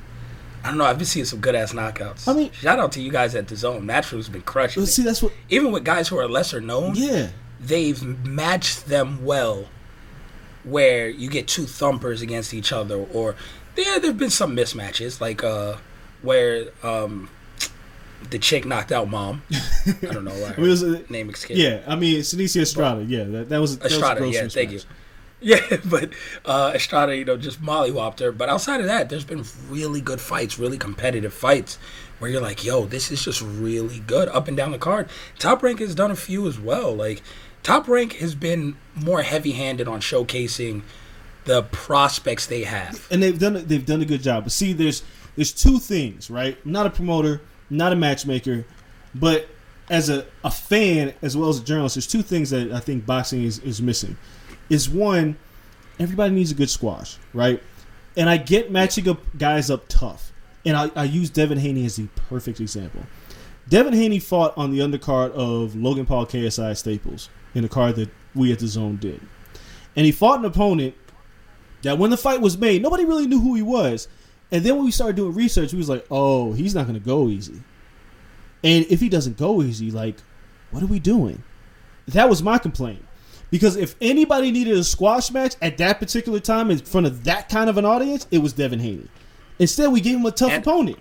I don't know. I've been seeing some good ass knockouts. I mean, shout out to you guys at DAZN. Matchroom's been crushing it. See, that's what. Even with guys who are lesser known, yeah, they've matched them well. Where you get two thumpers against each other, or yeah, there've been some mismatches, like uh, where um, the chick knocked out Mom. I don't know why her I mean, it was a, name escaped. Yeah, I mean, Senicia Estrada. But, yeah, that, that was that Estrada. Was a yeah, mismatch. Thank you. Yeah, but uh, Estrada, you know, just mollywopped her. But outside of that, there's been really good fights, really competitive fights, where you're like, yo, this is just really good up and down the card. Top Rank has done a few as well. Like, Top Rank has been more heavy-handed on showcasing the prospects they have, and they've done they've done a good job. But see, there's there's two things, right? I'm not a promoter, not a matchmaker, but as a, a fan as well as a journalist, there's two things that I think boxing is, is missing. Is one, everybody needs a good squash, right? And I get matching up guys up tough. And I, I use Devin Haney as the perfect example. Devin Haney fought on the undercard of Logan Paul K S I Staples in a card that we at DAZN did. And he fought an opponent that when the fight was made, nobody really knew who he was. And then when we started doing research, we was like, oh, he's not going to go easy. And if he doesn't go easy, like, what are we doing? That was my complaint. Because if anybody needed a squash match at that particular time in front of that kind of an audience, it was Devin Haney. Instead, we gave him a tough and opponent.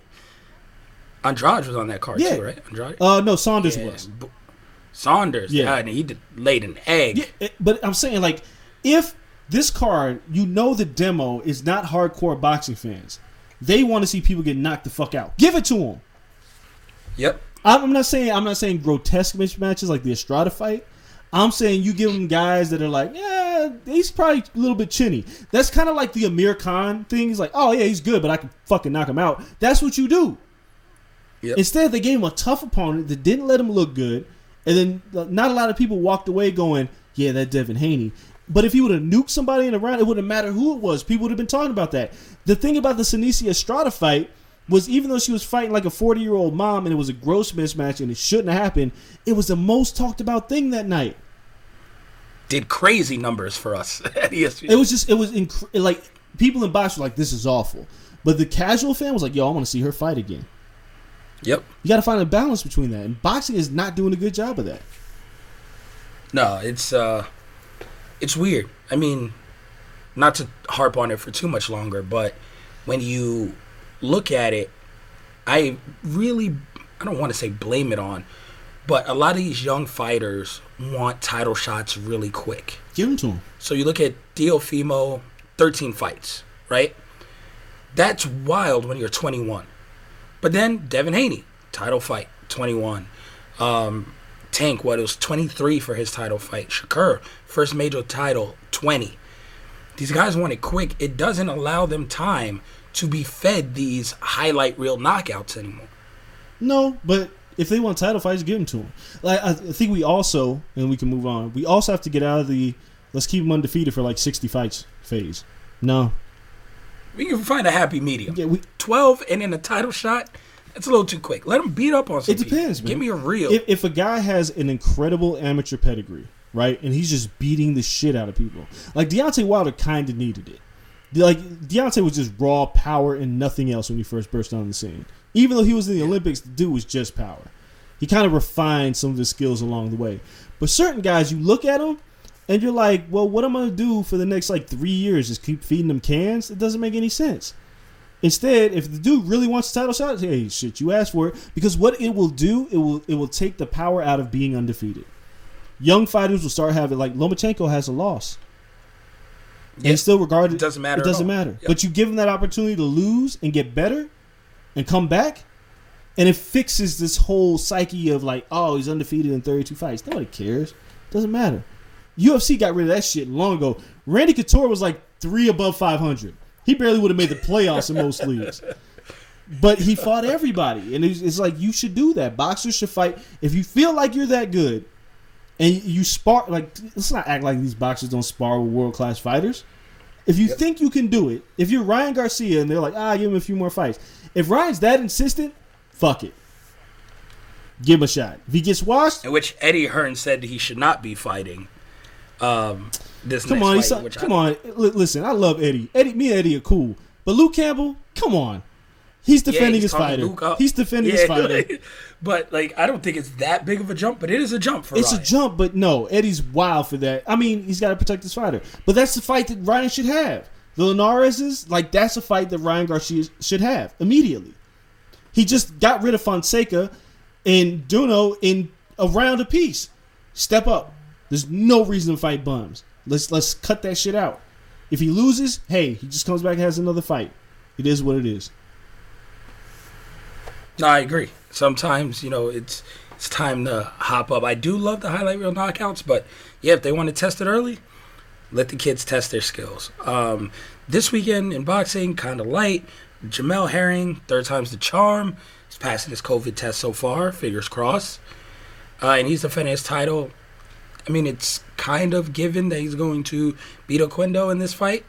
Andrade was on that card yeah. too, right? Andrade? Uh, no, Saunders yeah. was. Saunders, yeah, uh, and he did, laid an egg. Yeah, it, but I'm saying, like, if this card, you know, the demo is not hardcore boxing fans. They want to see people get knocked the fuck out. Give it to them. Yep. I'm not saying I'm not saying grotesque mismatches like the Estrada fight. I'm saying you give them guys that are like, yeah, he's probably a little bit chinny. That's kind of like the Amir Khan thing. He's like, oh, yeah, he's good, but I can fucking knock him out. That's what you do. Yep. Instead, they gave him a tough opponent that didn't let him look good. And then not a lot of people walked away going, yeah, that Devin Haney. But if he would have nuked somebody in the round, it wouldn't matter who it was. People would have been talking about that. The thing about the Senicia Estrada fight was even though she was fighting like a forty-year-old mom and it was a gross mismatch and it shouldn't have happened, it was the most talked about thing that night. Did crazy numbers for us at E S P N. It was just, it was inc- like, people in boxing were like, this is awful. But the casual fan was like, yo, I want to see her fight again. Yep. You got to find a balance between that. And boxing is not doing a good job of that. No, it's, uh, It's weird. I mean, not to harp on it for too much longer, but when you look at it, I really, I don't want to say blame it on, but a lot of these young fighters want title shots really quick. Give them to them. So you look at Teofimo, thirteen fights, right? That's wild when you're twenty-one. But then Devin Haney, title fight, twenty-one. Um, Tank, what, it was twenty-three for his title fight. Shakur, first major title, twenty. These guys want it quick. It doesn't allow them time to be fed these highlight reel knockouts anymore. No, but if they want title fights, give them to them. Like I think we also, and we can move on, we also have to get out of the let's keep them undefeated for like sixty fights phase. No. We can find a happy medium. Yeah, we, twelve and then a title shot, that's a little too quick. Let them beat up on some It depends, people. man. Give me a real. If, if a guy has an incredible amateur pedigree, right, and he's just beating the shit out of people, like Deontay Wilder kind of needed it. Like Deontay was just raw power and nothing else when he first burst on the scene. Even though he was in the Olympics, the dude was just power. He kind of refined some of his skills along the way. But certain guys, you look at them, and you're like, well, what am I going to do for the next, like, three years? Just keep feeding them cans? It doesn't make any sense. Instead, if the dude really wants a title shot, hey, shit, you asked for it. Because what it will do, it will it will take the power out of being undefeated. Young fighters will start having, like, Lomachenko has a loss. Yeah. And still regarded, It doesn't matter It doesn't at all. matter. Yep. But you give them that opportunity to lose and get better and come back, and it fixes this whole psyche of, like, oh, he's undefeated in thirty-two fights. Nobody cares. Doesn't matter. U F C got rid of that shit long ago. Randy Couture was like three above five hundred. He barely would have made the playoffs in most leagues. But he fought everybody. And it's, it's like, you should do that. Boxers should fight. If you feel like you're that good and you spar, like, let's not act like these boxers don't spar with world-class fighters. If you Yep. think you can do it, if you're Ryan Garcia and they're like, ah, give him a few more fights. If Ryan's that insistent, fuck it. Give him a shot. If he gets washed, In which Eddie Hearn said he should not be fighting um, this come next on, fight. he's so- which come I, on. L- listen, I love Eddie. Eddie, me and Eddie are cool, but Luke Campbell, come on, he's defending he's his calling fighter. Luke up. He's defending his Yeah, fighter. but, like, I don't think it's that big of a jump, but it is a jump for It's Ryan. a jump, but no, Eddie's wild for that. I mean, he's got to protect his fighter, but that's the fight that Ryan should have. The Linares's, like, that's a fight that Ryan Garcia should have immediately. He just got rid of Fonseca and Duno in a round apiece. Step up. There's no reason to fight bums. Let's let's cut that shit out. If he loses, hey, he just comes back and has another fight. It is what it is. No, I agree. Sometimes, you know, it's it's time to hop up. I do love the highlight reel knockouts, but, yeah, if they want to test it early, let the kids test their skills. Um, this weekend in boxing, kind of light. Jamel Herring, third time's the charm. He's passing his COVID test so far, fingers crossed. Uh, and he's defending his title. I mean, it's kind of given that he's going to beat Oquendo in this fight.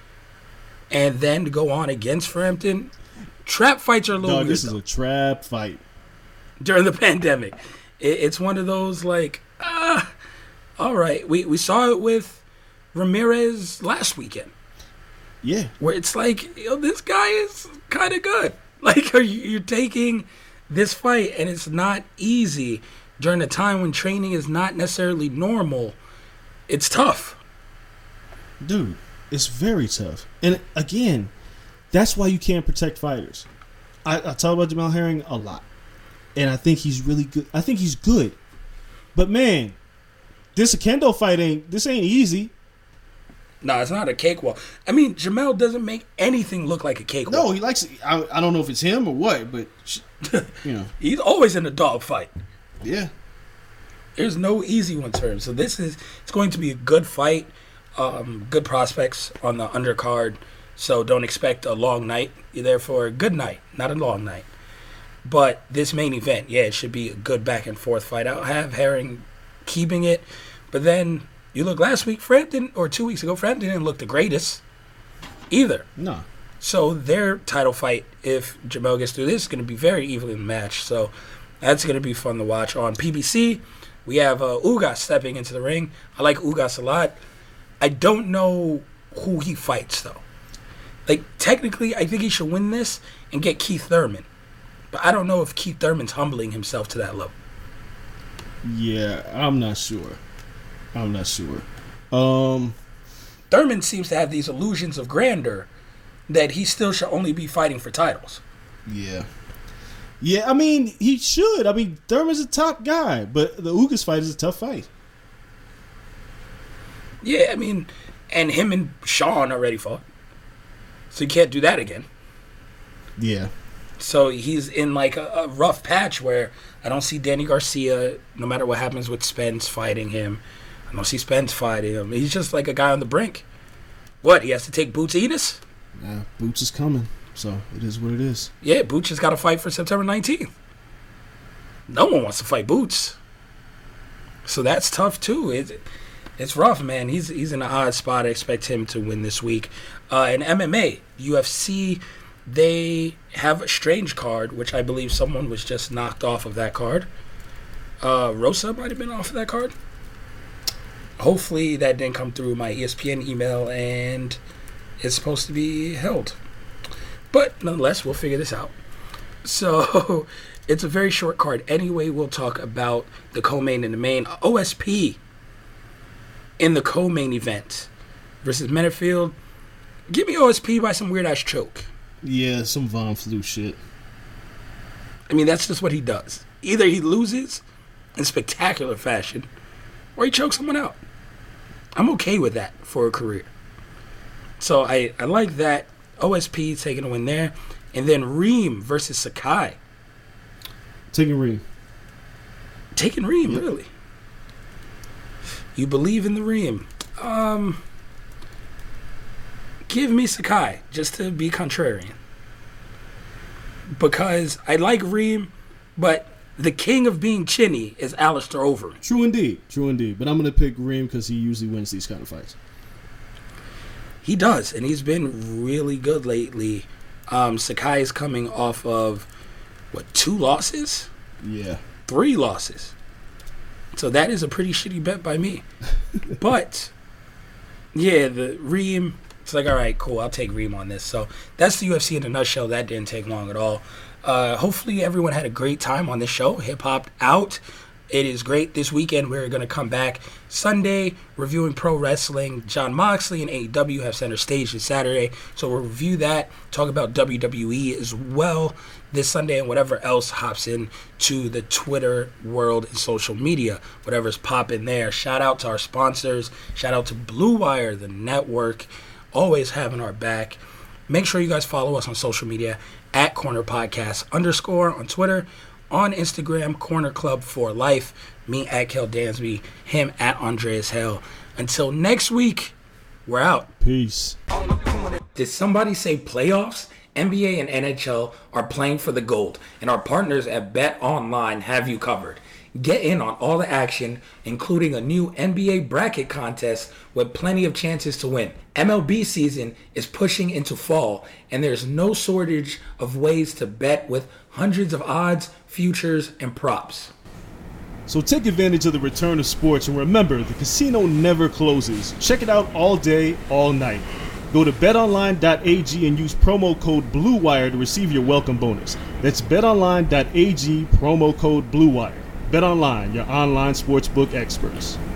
And then to go on against Frampton. Trap fights are a little No, weird, this is though, a trap fight. during the pandemic. It, it's one of those, like, ah, all right. We, we saw it with Ramirez last weekend. Yeah. Where it's like, yo, this guy is kind of good. Like, are you, you're taking this fight, and it's not easy during a time when training is not necessarily normal. It's tough. Dude, it's very tough. And again, that's why you can't protect fighters. I, I talk about Jamel Herring a lot. And I think he's really good. I think he's good. But man, this Oquendo fight ain't this ain't easy. No, it's not a cakewalk. I mean, Jamel doesn't make anything look like a cakewalk. No, he likes I, I don't know if it's him or what, but you know. He's always in a dogfight. Yeah. There's no easy ones for him. So this is it's going to be a good fight. Um, good prospects on the undercard. So don't expect a long night. You're there for a good night, not a long night. But this main event, yeah, it should be a good back and forth fight. I'll have Herring keeping it. But then you look last week, Frampton, or two weeks ago, Frampton didn't look the greatest either. No. So their title fight, if Jamel gets through this, is going to be very evenly matched. So that's going to be fun to watch. On P B C, we have uh, Ugas stepping into the ring. I like Ugas a lot. I don't know who he fights, though. Like, technically, I think he should win this and get Keith Thurman. But I don't know if Keith Thurman's humbling himself to that level. Yeah, I'm not sure. I'm not sure. Um, Thurman seems to have these illusions of grandeur that he still should only be fighting for titles. Yeah. Yeah, I mean, he should. I mean, Thurman's a top guy, but the Ugas fight is a tough fight. Yeah, I mean, and him and Sean already fought. So you can't do that again. Yeah. So he's in like a, a rough patch where I don't see Danny Garcia, no matter what happens with Spence fighting him. I don't see Spence fighting him. He's just like a guy on the brink. What, he has to take Boots Enos? Yeah, Boots is coming, so it is what it is. Yeah, Boots has got to fight for September nineteenth. No one wants to fight Boots. So that's tough too. It, it's rough, man. He's he's in an odd spot. I expect him to win this week. Uh, in M M A, U F C, they have a strange card, which I believe someone was just knocked off of that card. Uh, Rosa might have been off of that card. Hopefully that didn't come through my E S P N email and it's supposed to be held. But nonetheless, we'll figure this out. So it's a very short card. Anyway, we'll talk about the co-main and the main. O S P in the co-main event versus Mennefield. Give me O S P by some weird-ass choke. Yeah, some Von Flue shit. I mean, that's just what he does. Either he loses in spectacular fashion or he chokes someone out. I'm okay with that for a career. So I, I like that. O S P taking a win there. And then Reem versus Sakai. Taking Reem. Taking Reem, yep. Really? You believe in the Reem. Um, give me Sakai, just to be contrarian. Because I like Reem, but the king of being chinny is Alistair Overeem. True indeed. True indeed. But I'm going to pick Reem because he usually wins these kind of fights. He does, and he's been really good lately. Um, Sakai is coming off of, what, two losses? Yeah. Three losses. So that is a pretty shitty bet by me. But, yeah, the Reem, it's like, all right, cool, I'll take Reem on this. So that's the U F C in a nutshell. That didn't take long at all. Uh, hopefully everyone had a great time on this show. Hip Hop Out. It is great. This weekend we're going to come back Sunday reviewing pro wrestling. Jon Moxley and A E W have center stage this Saturday. So we'll review that, talk about W W E as well this Sunday, and whatever else hops in to the Twitter world and social media, whatever's popping there. Shout out to our sponsors. Shout out to Blue Wire, the network, always having our back. Make sure you guys follow us on social media at Corner Podcast underscore on Twitter, on Instagram, Corner Club for Life, me at Kel Dansby, him at Andreas Hale. Until next week, we're out. Peace. Did somebody say playoffs? N B A and N H L are playing for the gold, and our partners at BetOnline have you covered. Get in on all the action, including a new N B A bracket contest with plenty of chances to win. M L B season is pushing into fall, and there's no shortage of ways to bet with hundreds of odds, futures, and props. So take advantage of the return of sports, and remember, the casino never closes. Check it out all day, all night. Go to bet online dot a g and use promo code BLUEWIRE to receive your welcome bonus. That's bet online dot a g, promo code BLUEWIRE. BetOnline, your online sportsbook experts.